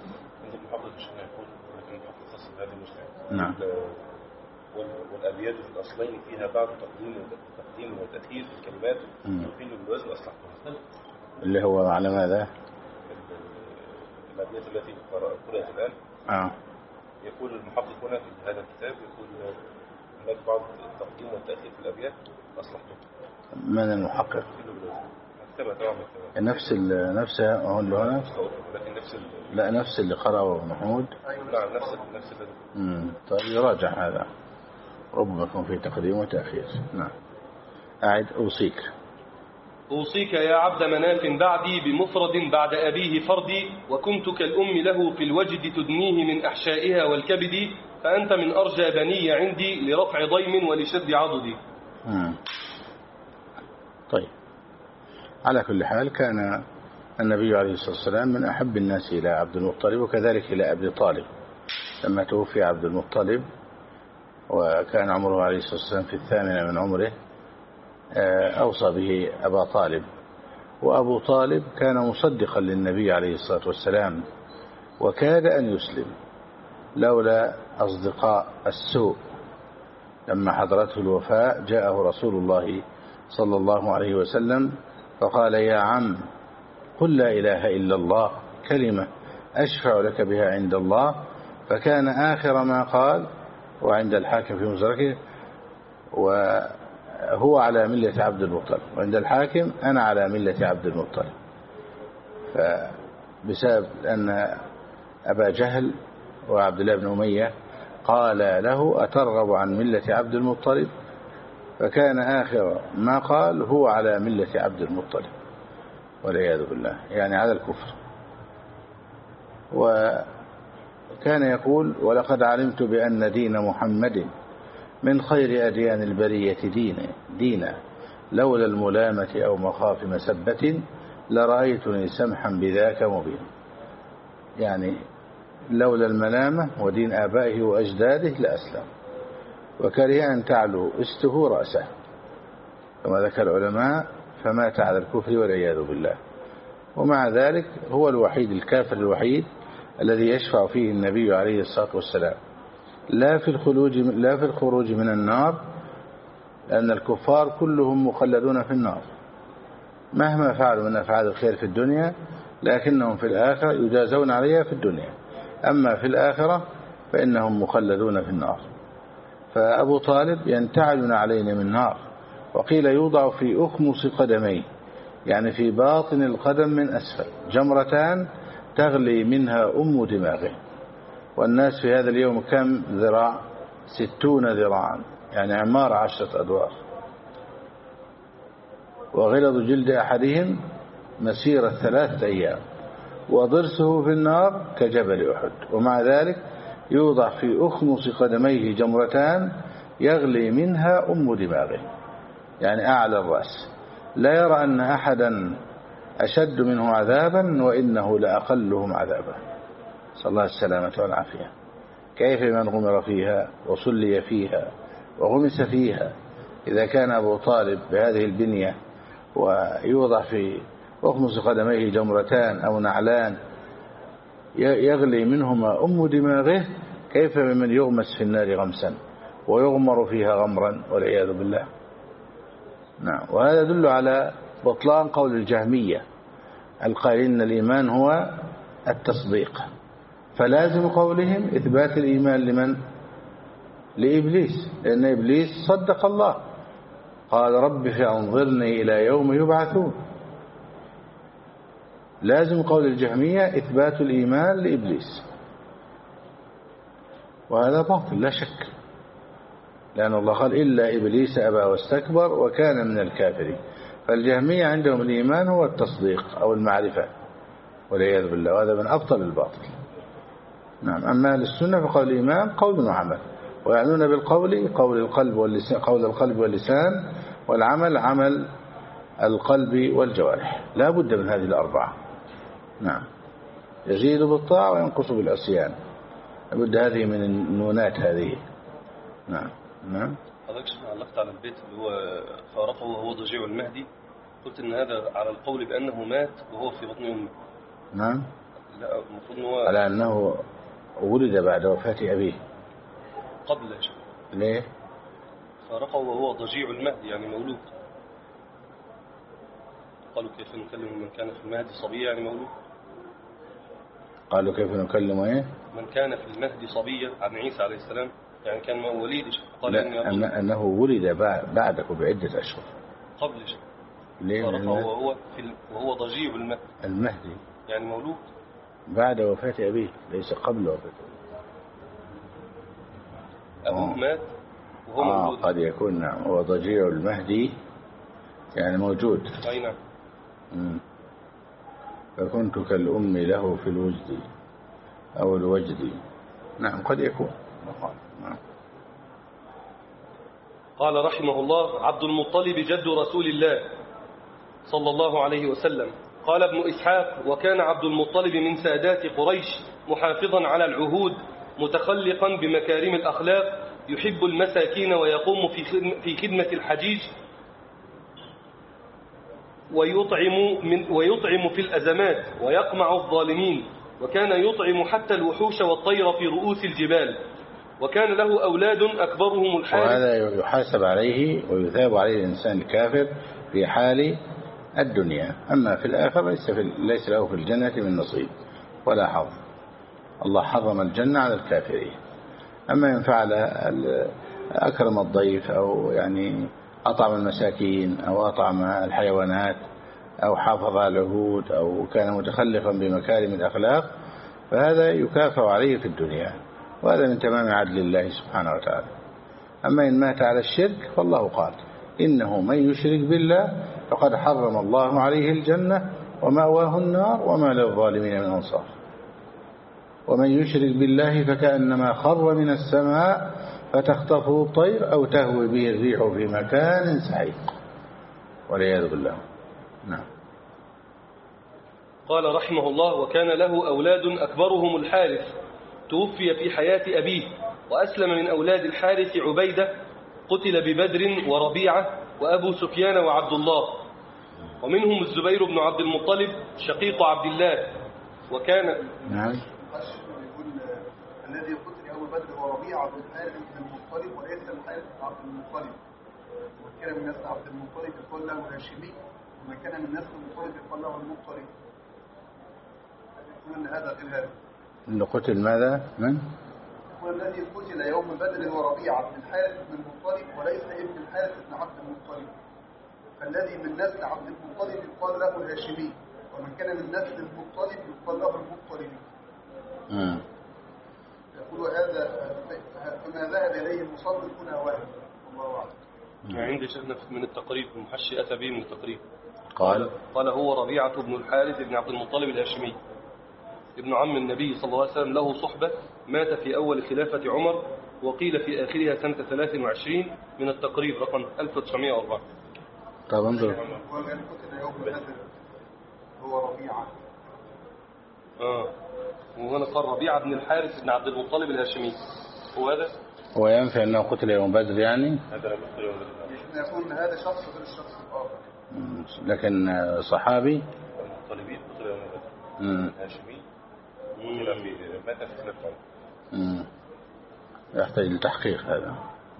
A: نعم.
C: والأبيات في الأصلين فيها بعض تقديم وتأخير في الكلمات يقيم بالوزن أصلحتها.
A: اللي هو على ماذا؟
C: الأبيات التي قرأت الآن. يقول المحقق هنا في هذا الكتاب، يقول هناك بعض التقديم والتأخير في الأبيات أصلحتها.
A: من المحقق؟ نفسها هنا. لا، نفس اللي قرأه محمود.
C: نعم، نفس
A: طيب يراجع هذا، ربما يكون في تقديم وتأخير. نعم. أعد.
B: أوصيك يا عبد مناف بعدي بمفرد بعد أبيه فردي، وكنت كالأم له في الوجد تدنيه من أحشائها والكبد، فأنت من أرجى بني عندي لرفع ضيم ولشد عضدي.
A: طيب، على كل حال كان النبي عليه الصلاة والسلام من أحب الناس إلى عبد المطلب، وكذلك إلى أبي طالب. لما توفي عبد المطلب وكان عمره عليه الصلاة والسلام في 8 من عمره، أوصى به أبا طالب. وأبو طالب كان مصدقا للنبي عليه الصلاة والسلام، وكاد أن يسلم لولا أصدقاء السوء. لما حضرته الوفاة جاءه رسول الله صلى الله عليه وسلم فقال: يا عم، قل لا إله إلا الله، كلمة أشفع لك بها عند الله. فكان آخر ما قال، وعند الحاكم في مزركه: وهو على ملة عبد المطلب، وعند الحاكم: أنا على ملة عبد المطلب. بسبب أن أبا جهل وعبد الله بن أمية قال له أترغب عن ملة عبد المطلب؟ فكان آخر ما قال هو على ملة عبد المطلب والعياذ بالله، يعني على الكفر. وكان يقول ولقد علمت بأن دين محمد من خير أديان البرية دينا لولا الملامة أو مخاف مسبة لرأيتني سمحا بذاك مبين. يعني لولا الملامة ودين آبائه وأجداده لأسلم، وكره أن تعلو استه رأسه كما ذكر العلماء، فمات على الكفر والعياذ بالله. ومع ذلك هو الوحيد الكافر الوحيد الذي يشفع فيه النبي عليه الصلاة والسلام، لا في الخروج من النار، لأن الكفار كلهم مخلدون في النار مهما فعلوا من أفعال الخير في الدنيا، لكنهم في الآخرة يجازون عليها في الدنيا، أما في الآخرة فإنهم مخلدون في النار. فأبو طالب ينتعلن علينا من النار، وقيل يوضع في أخمص قدميه، يعني في باطن القدم من أسفل، جمرتان تغلي منها دماغه. والناس في هذا اليوم كم ذراع؟ 60 ذراعا، يعني عمار 10 أدوار. وغلظ جلد أحدهم مسيرة 3 أيام، وضرسه في النار كجبل أحد. ومع ذلك يوضع في أخمص قدميه جمرتان يغلي منها دماغه، يعني أعلى الرأس، لا يرى أن أحدا أشد منه عذابا وإنه لأقلهم عذابا، صلى الله السلامة والعافية. كيف من غمر فيها وصلي فيها وغمس فيها؟ إذا كان أبو طالب بهذه البنية ويوضع في أخمص قدميه جمرتان أو نعلان يغلي منهما دماغه، كيف بمن يغمس في النار غمسا ويغمر فيها غمرا والعياذ بالله. نعم. وهذا يدل على بطلان قول الجهمية القائلين أن الإيمان هو التصديق، فلازم قولهم إثبات الإيمان لمن؟ لإبليس، لأن إبليس صدق الله، قال رب فأنظرني إلى يوم يبعثون. لازم قول الجهمية إثبات الإيمان لإبليس، وهذا باطل لا شك، لأن الله قال إلا إبليس أبى واستكبر وكان من الكافرين. فالجهمية عندهم الإيمان هو التصديق أو المعرفة والعياذ بالله، وهذا من أبطل الباطل. نعم. أما للسنة فقول الإيمان قول وعمل، ويعنون بالقول قول القلب واللسان، والعمل عمل القلب والجوارح، لا بد من هذه الأربعة. نعم. يزيد بالطاعة وينقص بالعصيان، لابد هذه من النونات هذه. نعم. نعم.
B: حضرتك علقت على البيت اللي هو فارقه وهو ضجيع المهدي، قلت ان هذا على القول بانه مات وهو في بطن امه.
A: نعم.
B: لا، المفروض ان هو
A: على انه ولد بعد وفاة ابيه
B: قبل يا شيخ.
A: ليه؟
B: فارقه وهو ضجيع المهدي، يعني مولود. قالوا كيف نكلم من كان في المهدي صبيا، يعني مولود.
A: قالوا كيف نكلم ايه؟
B: من كان في المهدي صبيا عن عيسى عليه السلام، يعني كان وليد. قال
A: لا، أنه ولد بعدك بعدة أشهر
B: قبل شيء.
A: ليه؟
B: وهو ضجيع
A: المهدي
B: يعني مولود
A: بعد وفاة أبيه، ليس قبل وفاة
B: أبوه مات وهو مولود.
A: قد يكون. نعم. هو ضجيع المهدي يعني موجود.
B: أي نعم.
A: فكنت كالأم له في الوجد أو الوجد. نعم قد يكون. نعم.
B: قال رحمه الله: عبد المطلب جد رسول الله صلى الله عليه وسلم. قال ابن إسحاق: وكان عبد المطلب من سادات قريش محافظا على العهود متخلقا بمكارم الأخلاق يحب المساكين ويقوم في خدمة الحجيج ويطعم في الأزمات ويقمع الظالمين، وكان يطعم حتى الوحوش والطير في رؤوس الجبال، وكان له أولاد أكبرهم الحارث.
A: وهذا يحاسب عليه ويثاب عليه الإنسان الكافر في حال الدنيا، أما في الآخرة ليس له في الجنة من نصيب ولا حظ. الله حرم الجنة على الكافرين. أما إن فعل أكرم الضيف أو يعني أطعم المساكين أو أطعم الحيوانات أو حافظ على العهود أو كان متخلقا بمكارم الأخلاق فهذا يكافئ عليه في الدنيا، وهذا من تمام عدل الله سبحانه وتعالى. أما إن مات على الشرك فالله قال إنه من يشرك بالله فقد حرم الله عليه الجنة ومأواه النار وما للظالمين من أنصار. ومن يشرك بالله فكأنما خر من السماء فتخطفه الطير أو تهوي به الريح في مكان سحيق والعياذ بالله. نعم.
B: قال رحمه الله: وكان له أولاد أكبرهم الحارث توفي في حياة أبيه، وأسلم من أولاد الحارث عبيدة قتل ببدر وربيعة وأبو سفيان وعبد الله، ومنهم الزبير بن عبد المطلب شقيق عبد الله. وكان
A: نعم
D: يقول الذي قتل يوم بدر وربيعة بن الحارث بن المطلب وليس الحارث بن عبد المطلب، ومن كان من نسل عبد المطلب يقال له هاشمي، ومن كان من نسل المطلب يقال له المطلب. يقول ان هذا غير هذا.
A: اللي قتل ماذا؟ من؟
D: يقول الذي قتل يوم بدر وربيعة بن الحارث بن المطلب وليس ابن الحارث بن عبد المطلب، فالذي من نسل عبد المطلب يقال له الهاشمي، ومن كان من نسل المطلب يقال له المطلبي. يقول هذا فما ذهب إليه المصنف هنا وهم، الله أعلم.
B: عندي شيخنا من التقريب، المحشي أتى به من التقريب. قال هو ربيعة بن الحارث بن عبد المطلب الهاشمي ابن عم النبي صلى الله عليه وسلم، له صحبة، مات في أول خلافة عمر، وقيل في آخرها سنة 23 من التقريب رقم 1904.
A: طب انظر.
D: ومن قتل يوم بدر هو ربيعة.
B: وهنا قال ربيعة بن الحارث بن عبد المطلب الهاشمي. هو هذا؟
A: هو ينفع أنه قتل يوم بدر يعني؟
C: هذا لم يقتل يوم بدر.
D: يكون هذا شخص غير الشخص الآخر.
A: لكن صحابي؟
C: المطلبين قتل يوم بدر. هاشمي قتل في مات في خلافة عمر.
A: يحتاج لتحقيق هذا.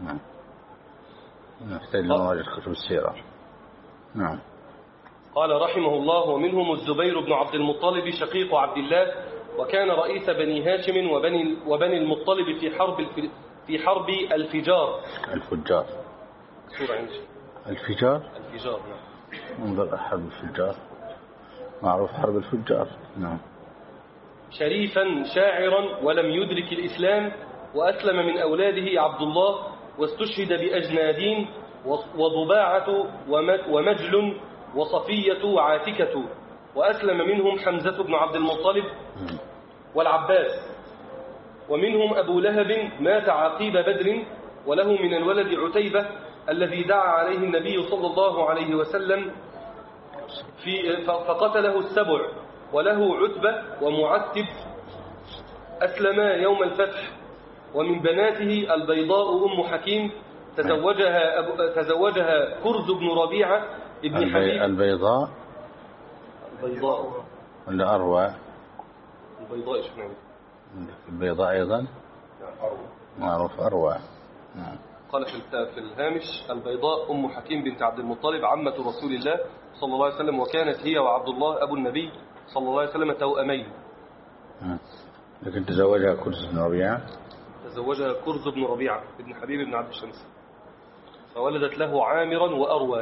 A: يحتاج لمراجعة كتب السيرة. نعم.
B: قال رحمه الله: ومنهم الزبير بن عبد المطلب شقيق عبد الله، وكان رئيس بني هاشم وبني المطلب في حرب الفجار.
A: الفجار.
B: سورة عندي.
A: الفجار.
B: نعم.
A: انظر حرب الفجار، معروف حرب الفجار. نعم.
B: شريفا شاعرا ولم يدرك الإسلام، وأسلم من أولاده عبد الله، واستشهد بأجنادين وضباعة ومجل وصفية وعاتكة، وأسلم منهم حمزة بن عبد المطلب والعباس. ومنهم أبو لهب مات عقيب بدر، وله من الولد عتيبة الذي دعا عليه النبي صلى الله عليه وسلم فقتله السبع، وله عتبة ومعتب أسلما يوم الفتح. ومن بناته البيضاء أم حكيم تزوجها كرز بن ربيعة ابن حبيب.
A: البيضاء ولا أروى؟
B: البيضاء شفنا
A: البيضاء أيضا معروف أروى.
B: قال في الهامش: البيضاء أم حكيم بنت عبد المطلب عمة رسول الله صلى الله عليه وسلم، وكانت هي وعبد الله أبو النبي صلى الله عليه وسلم توأمين.
A: لكن تزوجها كرز بن ربيعة.
B: تزوجها كرز بن ربيعة ابن حبيب بن عبد الشمس، فولدت له عامرا وأروى.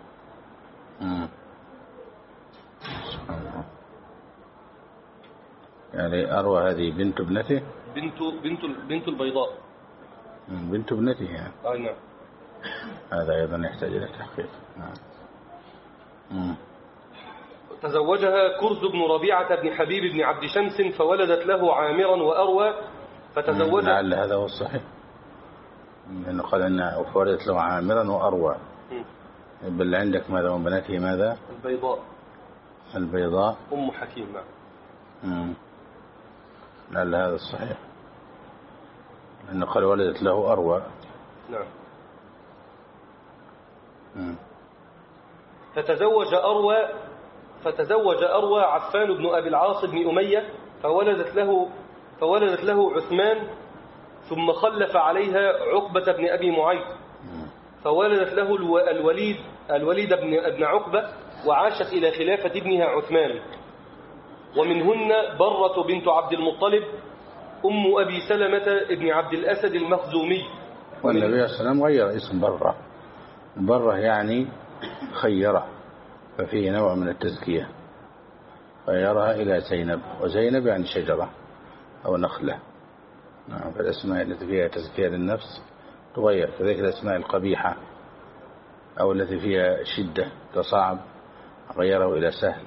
A: يعني أروى هذه بنت ابنته.
B: بنت البيضاء.
A: بنت ابنته يعني.
B: نعم.
A: هذا أيضا يحتاج إلى تحقيق.
B: تزوجها كرز بن ربيعة بن حبيب بن عبد شمس، فولدت له عامرا وأروى، فتزوجها.
A: لعل هذا هو الصحيح، لأنه قال أنها فولدت له عامرا وأروى. بل عندك ماذا من بناته؟ ماذا؟ البيضاء
B: أم حكيم. نعم.
A: لعل هذا الصحيح، لأنه قال ولدت له أروى.
B: نعم.
A: مم.
B: فتزوج أروى عفان بن أبي العاص بن أمية، فولدت له عثمان، ثم خلف عليها عقبة بن أبي معيط، فولدت له الوليد بن عقبة، وعاشت إلى خلافة ابنها عثمان. ومنهن برة بنت عبد المطلب أم أبي سلمة ابن عبد الأسد المخزومي.
A: والنبي صلى الله عليه وسلم غير اسم برة. برة يعني خيرة، ففيه نوع من التزكية، غيرها إلى زينب، وزينب يعني شجرة أو نخلة. نعم، فالأسماء التي فيها تزكية للنفس تغير، كذلك الأسماء القبيحة أو التي فيها شدة كصعب غيره إلى سهل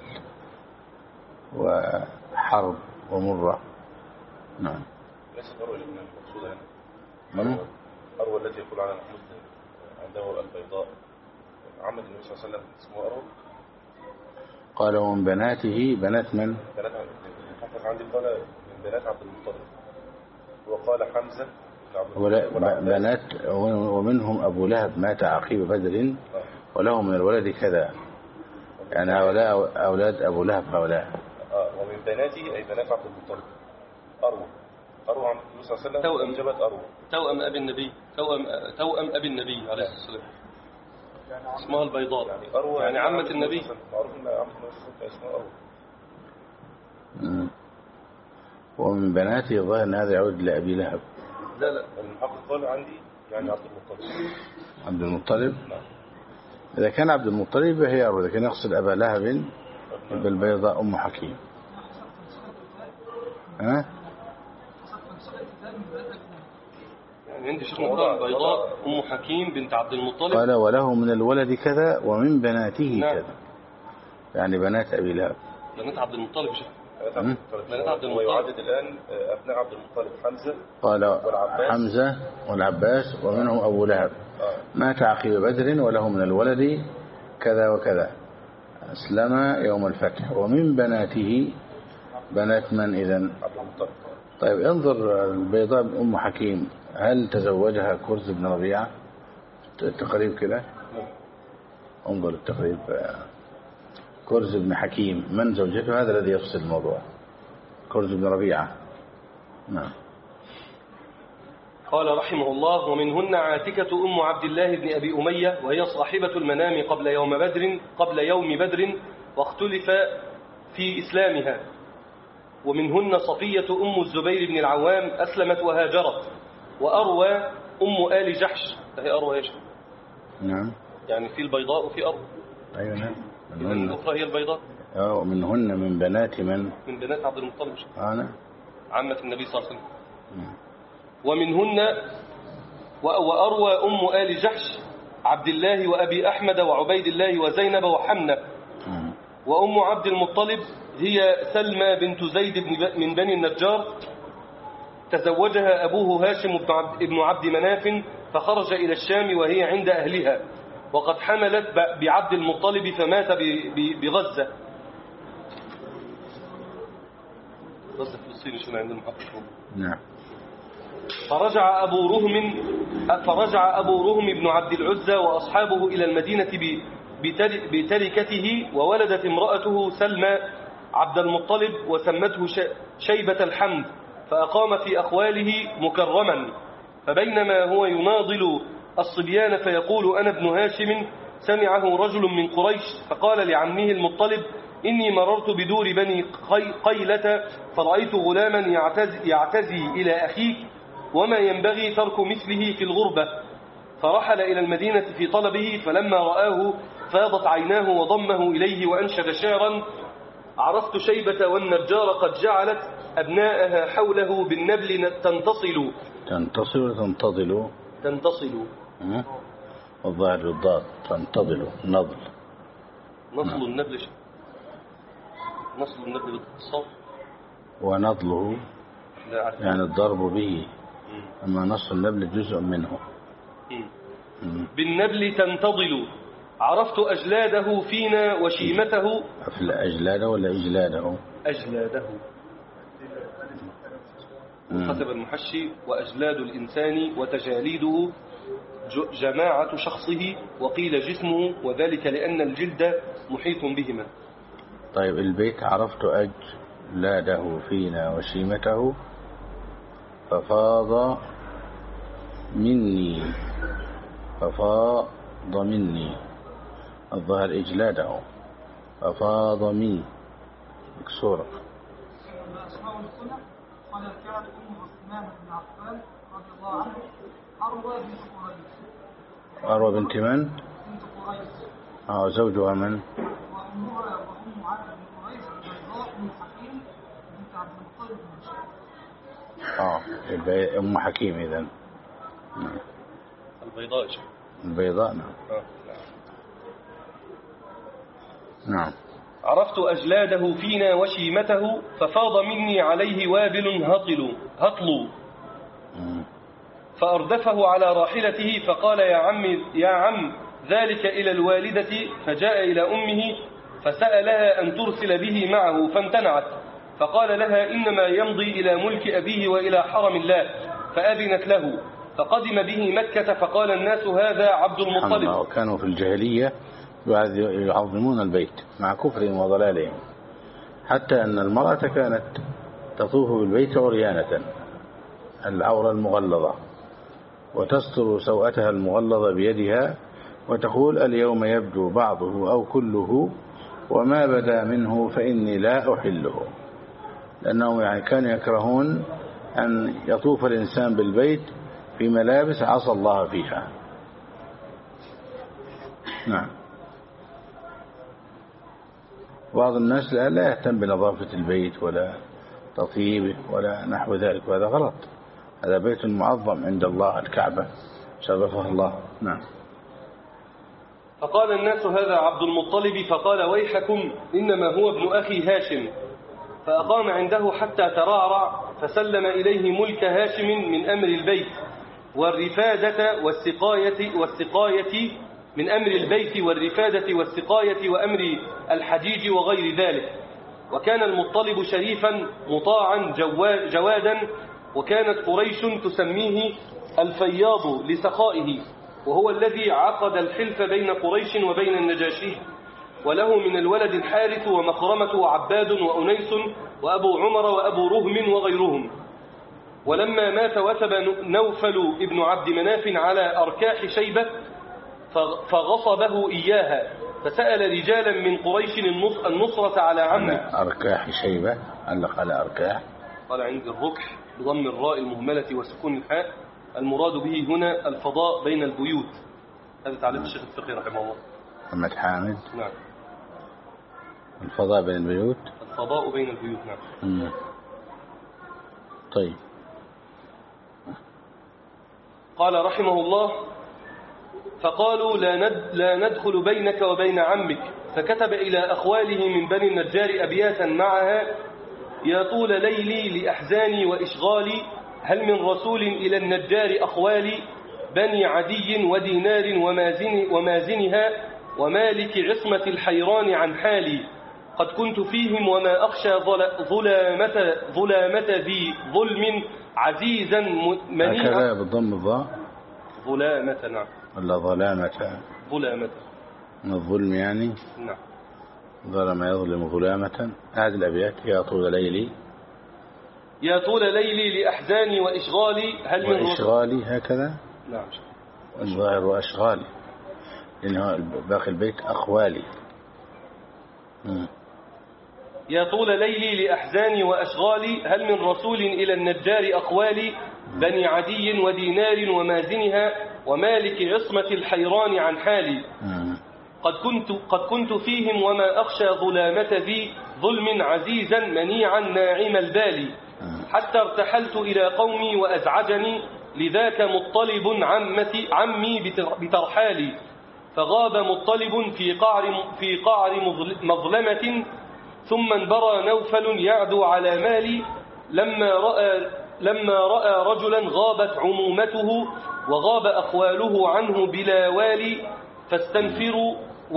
A: وحرب ومرة. نعم.
C: ليست أروى المقصودة هنا. أروى التي يقول عنها محمود عنده البيضاء عمد النبي صلى الله عليه وسلم اسمه أروى.
A: قال ومن بناته، بنات من؟
C: بنات المحقق عندي قال من بنات عبد المطلب، وقال حمزة
A: بنات، ومنهم أبو لهب مات عقيب بدر وله من الولد كذا، يعني هؤلاء أولاد أبو لهب هؤلاء.
C: ومن بناته أي بنات عبد المطلب أروى عن النبي صلى الله عليه وسلم أنجبت أروى
B: توأم أبي النبي، توأم أبي النبي عليه الصلاة والسلام، اسمها البيضاء،
C: يعني أروى
B: يعني عمة النبي.
C: معروف أن عمة النبي اسمها أروى.
A: ومن بناته الظاهر أن هذا يعود لأبي لهب.
C: لا المحقق قال عندي يعني عبد المطلب.
A: عبد المطلب؟
C: نعم.
A: إذا كان عبد المطلب هي أروى، إذا كان يقصد أبا لهب بالبيضاء أم حكيم. ها؟
B: يعني عندي شيخ مقام بيضاء أم حكيم بنت عبد المطلب.
A: قال وله من الولد كذا ومن بناته
B: نعم.
A: كذا، يعني بنات أبي لهب.
B: بنات عبد المطلب شيخ.
C: بنات عبد المطلب. ويعدد الآن أبناء عبد المطلب حمزة.
A: قال حمزة والعباس ومنهم أبو لهب مات عقيب بدر وله من الولد كذا وكذا، أسلم يوم الفتح. ومن بناته بنات من إذن؟
C: عبد المطلب.
A: طيب انظر البيضاء أم حكيم، هل تزوجها كرز بن ربيعة؟ التقريب كده، انظر التقريب. كرز بن حكيم من زوجته؟ هذا الذي يفصل الموضوع. كرز بن ربيعة. نعم.
B: قال رحمه الله ومنهن عاتكة أم عبد الله بن أبي أمية، وهي صاحبة المنام قبل يوم بدر واختلف في إسلامها. ومنهن صفية أم الزبير بن العوام أسلمت وهاجرت. وأروى أم آل جحش، فهي أروى إيش؟
A: نعم،
B: يعني في البيضاء وفي أروى.
A: أيوة نعم.
B: الأخرى هي البيضاء.
A: ومنهن من بنات من؟
B: من بنات عبد المطلب.
A: نعم.
B: عمة النبي صلى الله عليه وسلم. ومنهن وأروى أم آل جحش عبد الله وأبي أحمد وعبيد الله وزينب وحمنة. وأم عبد المطلب هي سلمى بنت زيد من بني النجار، تزوجها أبوه هاشم بن عبد مناف فخرج إلى الشام وهي عند أهلها، وقد حملت بعبد المطلب فمات بغزة. غزة فلسطين شنو عند المحققين.
A: نعم.
B: فرجع أبو رهم بن عبد العزى وأصحابه إلى المدينة بتركته، وولدت امرأته سلمى عبد المطلب وسمته شيبة الحمد، فأقام في أخواله مكرما. فبينما هو يناضل الصبيان فيقول أنا ابن هاشم، سمعه رجل من قريش فقال لعمه المطلب إني مررت بدور بني قيلة فرأيت غلاما يعتزي إلى أخيك وما ينبغي ترك مثله في الغربة، فرحل إلى المدينة في طلبه، فلما رآه فاضت عيناه وضمه إليه وأنشد شعرا: عرفت شيبة والنجار قد جعلت أبناءها حوله بالنبل تنتصل
A: الظاهر بالضاد تنتظل نضل.
B: نصل النبل نصل النبل بالصوت،
A: ونضله يعني الضرب به، أما نصل النبل جزء منه.
B: بالنبل تنتظل عرفت أجلاده فينا وشيمته.
A: أجلاده ولا إجلاده؟
B: أجلاده كتب المحشي: وأجلاد الإنسان وتجاليده جماعة شخصه، وقيل جسمه، وذلك لأن الجلد محيط بهما.
A: طيب البيت: عرفت أجلاده فينا وشيمته ففاض مني الظاهر إجلاده ففاض مني مكسورة.
E: أسماء الكنى قال كانت أم عثمان بن عفان رضي الله عنه أروى بنت
A: أروى بنت من؟
E: بنت قريش.
A: زوجها من؟ يبقى أم حكيم إذن.
B: البيضاء.
A: البيضاء. نعم.
B: عرفت أجلاده فينا وشيمته ففاض مني عليه وابل هطل فأردفه على راحلته فقال يا عم ذلك إلى الوالدة، فجاء إلى أمه فسألها أن ترسل به معه فامتنعت، فقال لها إنما يمضي إلى ملك أبيه وإلى حرم الله، فأذنت له فقدم به مكة فقال الناس هذا عبد المطلب.
A: وكانوا في الجاهلية يعظمون البيت مع كفرهم وضلالهم، حتى أن المرأة كانت تطوف بالبيت عريانة العورة المغلظة وتستر سوءتها المغلظة بيدها وتقول اليوم يبدو بعضه أو كله وما بدا منه فإني لا أحله، لأنهم يعني كانوا يكرهون أن يطوف الإنسان بالبيت في ملابس عصى الله فيها. نعم. بعض الناس لا يهتم بنظافة البيت ولا تطيبه ولا نحو ذلك، وهذا غلط. هذا بيت معظم عند الله، الكعبة شرفها الله. نعم.
B: فقال الناس هذا عبد المطلب، فقال ويحكم إنما هو ابن أخي هاشم، فأقام عنده حتى ترعرع، فسلم إليه ملك هاشم من أمر البيت والرفادة والسقاية من أمر البيت والرفادة والسقاية وأمر الحجيج وغير ذلك. وكان المطلب شريفا مطاعا جوادا، وكانت قريش تسميه الفياض لسخائه، وهو الذي عقد الحلف بين قريش وبين النجاشي، وله من الولد الحارث ومخرمة وعباد وأنيس وأبو عمر وأبو رهم وغيرهم. ولما مات وثب نوفل ابن عبد مناف على أركاح شيبة فغصبه إياها، فسأل رجالا من قريش النصرة على عمه.
A: أركاح شيبة علق على أركاح،
B: قال عند الركح بضم الراء المهملة وسكون الحاء، المراد به هنا الفضاء بين البيوت. هذا تعليق الشيخ الفقي رحمه الله
A: محمد حامد.
B: نعم.
A: الفضاء بين البيوت،
B: الفضاء بين البيوت. نعم.
A: طيب.
B: قال رحمه الله فقالوا لا ندخل بينك وبين عمك، فكتب إلى أخواله من بني النجار أبياتا معها: يا طول ليلي لأحزاني وإشغالي، هل من رسول إلى النجار أخوالي، بني عدي ودينار ومازنها، ومالك عصمة الحيران عن حالي، قد كنت فيهم وما أخشى ظلامة ذي ظلم عزيزا منيعا.
A: هكذا بالضم الضاء
B: ظلامة. نعم.
A: ولا ظلامة؟
B: ظلامة
A: من الظلم يعني.
B: نعم.
A: ظلم يظلم ظلامة. هذه الأبيات: يا طول ليلي،
B: يا طول ليلي لأحزاني وإشغالي، هل من
A: وإشغالي هكذا.
B: نعم.
A: الظاهر وأشغالي، لأنه باقي البيت أخوالي.
B: يا طول ليلي لأحزاني وأشغالي، هل من رسول إلى النجار أخوالي، بني عدي ودينار ومازنها، ومالك عصمة الحيران عن حالي، قد كنت فيهم وما أخشى ظلامة ذي ظلم عزيزا منيعا ناعم البال، حتى ارتحلت إلى قومي وأزعجني لذاك مطلب عمي بترحالي، فغاب مطلب في قعر مظلمة، ثم انبرى نوفل يعدو على مالي، لما رأى رجلا غابت عمومته وغاب أخواله عنه بلا والي، فاستنفروا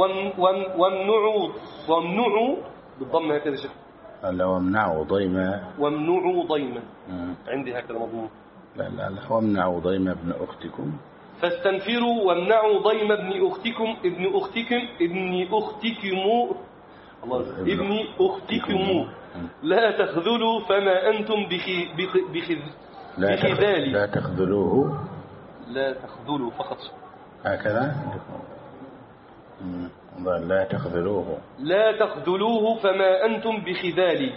B: وامنعوا بالضم هكذا شيخ.
A: لا وامنعوا ضيما.
B: وامنعوا ضيما. عندي هكذا مضمون.
A: لا وامنعوا ضيما ابن أختكم.
B: فاستنفروا وامنعوا ضيما ابن أختكم لا تخذلوا فما أنتم بخذالي.
A: لا تخذلوه.
B: لا تخذلوا فقط
A: هكذا. لا تخذلوه.
B: لا تخذلوه فما أنتم بخذالي.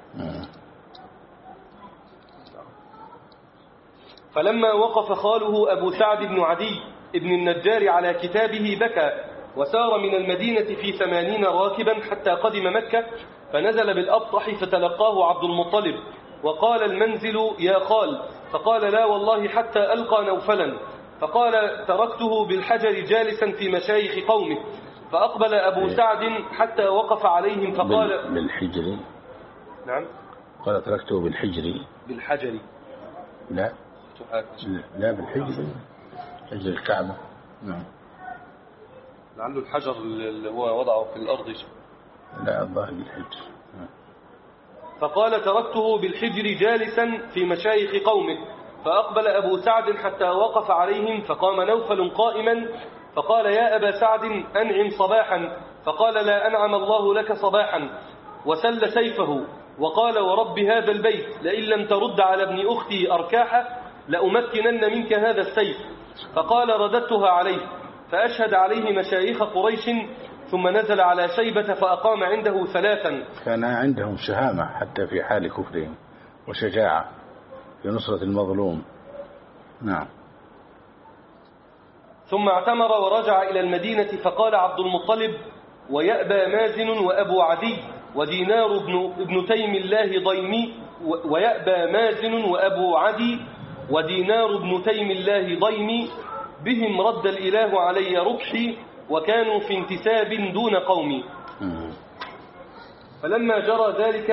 B: فلما وقف خاله أبو سعد بن عدي ابن النجار على كتابه بكى، وسار من المدينة في 80 راكبا حتى قدم مكة، فنزل بالأبطح فتلقاه عبد المطلب، وقال المنزل يا خال، فقال لا والله حتى ألقى نوفلا. فقال تركته بالحجر جالسا في مشايخ قومه، فأقبل أبو سعد حتى وقف عليهم فقال
A: بالحجر.
B: نعم
A: قال تركته بالحجر.
B: بالحجر
A: لا بالحجر، حجر الكعبة. نعم.
B: لعله الحجر اللي هو وضعه في الأرض.
A: لا الظاهر بالحجر.
B: فقال تركته بالحجر جالسا في مشايخ قومه، فأقبل أبو سعد حتى وقف عليهم، فقام نوفل قائما فقال يا أبا سعد أنعم صباحا، فقال لا أنعم الله لك صباحا، وسل سيفه وقال ورب هذا البيت لئن لم ترد على ابن أختي أركاحة لأمكنن منك هذا السيف. فقال رددتها عليه، فأشهد عليه مشايخ قريش، ثم نزل على شيبة فأقام عنده 3.
A: كان عندهم شهامة حتى في حال كفرهم وشجاعة في نصرة المظلوم. نعم.
B: ثم اعتمر ورجع إلى المدينة، فقال عبد المطلب ويأبى مازن وأبو عدي ودينار ابن تيم الله ضيمي، ويأبى مازن وأبو عدي ودينار ابن تيم الله ضيمي، بهم رد الإله علي ربحي، وكانوا في انتساب دون قومي. فلما جرى ذلك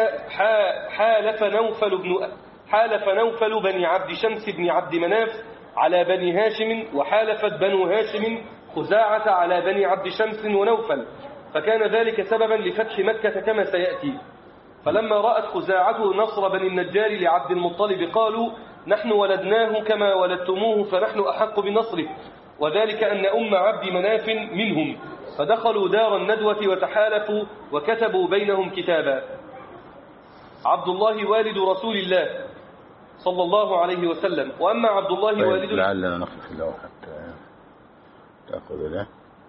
B: حالف نوفل بني عبد شمس بن عبد مناف على بني هاشم، وحالفت بنو هاشم خزاعة على بني عبد شمس ونوفل، فكان ذلك سببا لفتح مكة كما سيأتي. فلما رأت خزاعته نصر بني النجار لعبد المطلب قالوا نحن ولدناه كما ولدتموه، فنحن أحق بنصره، وذلك أن أم عبد مناف منهم، فدخلوا دار الندوة وتحالفوا وكتبوا بينهم كتابا. عبد الله والد رسول الله صلى الله عليه وسلم. وأما عبد الله والد
A: لعلنا نقف له حتى تأخذ له،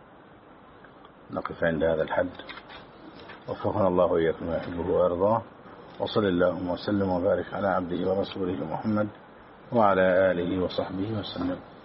A: نقف عند هذا الحد. وفقنا الله وإياكم ما يحبه ويرضاه، وصل اللهم وسلم وبارك على عبده ورسوله محمد وعلى آله وصحبه وسلم.